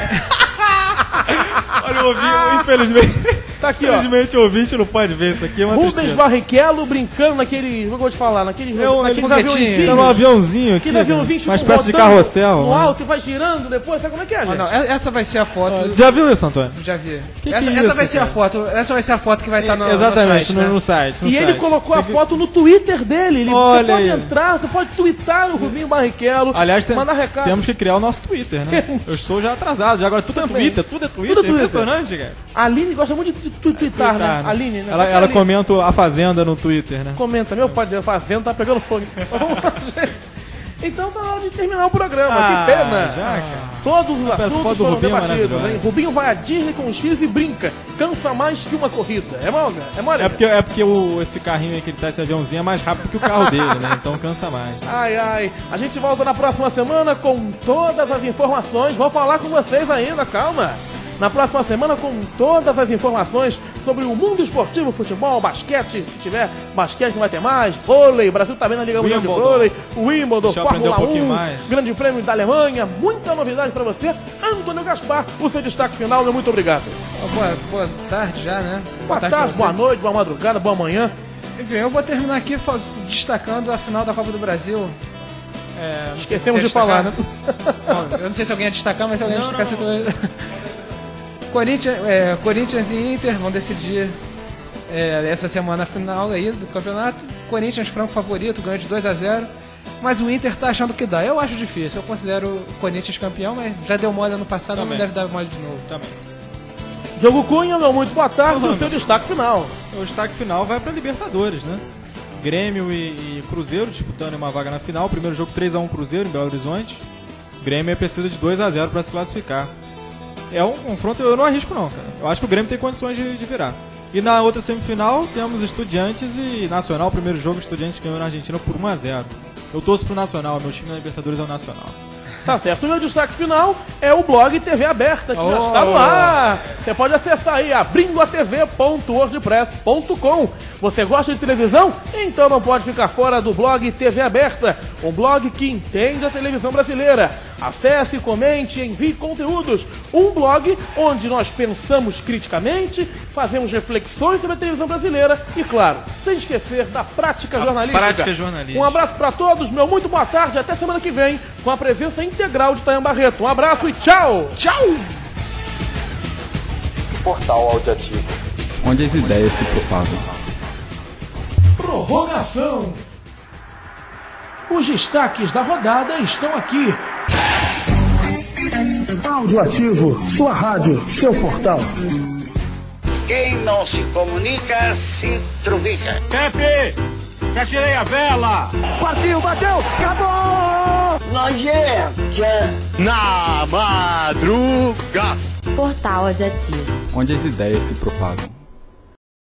Olha o ouvinte, infelizmente. Tá aqui, ó. Infelizmente o ouvinte não pode ver isso aqui, é uma Rubens tristeza. Barrichello brincando naquele. Vou te falar, naqueles foguetinho. aviãozinhos. Tá no aviãozinho aqui, Aquele aviãozinho uma tipo, espécie de rodando carrossel. no né? alto e vai girando depois. Sabe como é que é, gente? Não, essa vai ser a foto. Já viu isso, Antônio? Já vi. Que essa é isso, vai ser a cara? foto. Essa vai ser a foto que vai estar no Exatamente, site, né? no site. E ele colocou a foto no Twitter dele. Você Olha pode aí. entrar, você pode twittar o Rubinho Barrichello. Aliás, mandar recado. temos que criar o nosso Twitter, né? Eu estou já atrasado, já agora tudo é Twitter, tudo é Twitter. Tudo é Twitter. Impressionante, cara. A Aline gosta muito de twittar, né? Né? Aline, né? Ela Aline comenta a Fazenda no Twitter, né? comenta, meu pai, a fazenda tá pegando fogo. Vamos lá, gente. Então tá na hora de terminar o programa. Que pena. Já, cara. Todos os Essa foto assuntos do foram Rubinho é debatidos, maravilhosa. hein? Rubinho vai à Disney com os filhos e brinca. Cansa mais que uma corrida. É mole? É mole? É porque esse carrinho aí que ele tá, esse aviãozinho, é mais rápido que o carro dele, né? Então cansa mais. Ai, ai. A gente volta na próxima semana com todas as informações. Vou falar com vocês ainda, calma. Na próxima semana com todas as informações sobre o mundo esportivo, futebol, basquete, se tiver basquete não vai ter mais, vôlei, o Brasil tá bem na Liga Mundial de Wimbledon. Vôlei, Wimbledon, Deixa eu aprender Fórmula um pouquinho 1, mais. Grande Prêmio da Alemanha, muita novidade pra você. Antônio Gaspar, o seu destaque final, meu muito obrigado. Boa tarde já, né? Boa pra tarde, você. boa noite, boa madrugada, boa manhã. Enfim, eu vou terminar aqui destacando a final da Copa do Brasil. Não sei se Esquecemos você de falar, destacar. né? Bom, eu não sei se alguém ia destacar, mas se alguém destacar, você também. Corinthians e Inter vão decidir essa semana final aí do campeonato. Corinthians franco favorito, ganhou de 2-0. Mas o Inter tá achando que dá. Eu acho difícil. Eu considero o Corinthians campeão, mas já deu mole ano passado, Também. não deve dar mole de novo. Também. Diogo Cunha, meu muito boa tarde, o seu destaque final. O destaque final vai pra Libertadores, né? Grêmio e Cruzeiro disputando uma vaga na final. Primeiro jogo 3-1 Cruzeiro em Belo Horizonte. O Grêmio precisa de 2-0 para se classificar. É um confronto, eu não arrisco não, cara. Eu acho que o Grêmio tem condições de virar. E na outra semifinal temos Estudiantes e Nacional. Primeiro jogo, Estudiantes ganhou na Argentina por 1-0. Eu torço pro Nacional, meu time na Libertadores é o Nacional. Tá certo, o meu destaque final é o blog TV Aberta, que já está no ar. Você pode acessar aí, abrindoatv.wordpress.com. Você gosta de televisão? Então não pode ficar fora do blog TV Aberta, um blog que entende a televisão brasileira. Acesse, comente, envie conteúdos. Um blog onde nós pensamos criticamente, fazemos reflexões sobre a televisão brasileira e, claro, sem esquecer da prática jornalística. Um abraço para todos, meu muito boa tarde, até semana que vem, com a presença integral de Tayan Barreto. Um abraço e tchau! Tchau! Portal Audiativo, onde as ideias se propagam. Prorrogação. Os destaques da rodada estão aqui. Audioativo, sua rádio, seu portal. Quem não se comunica, se trubica. Pepe, já tirei a vela. Partiu, bateu, acabou! Nojenta. Na madruga. Portal Audiativo. Onde as ideias se propagam.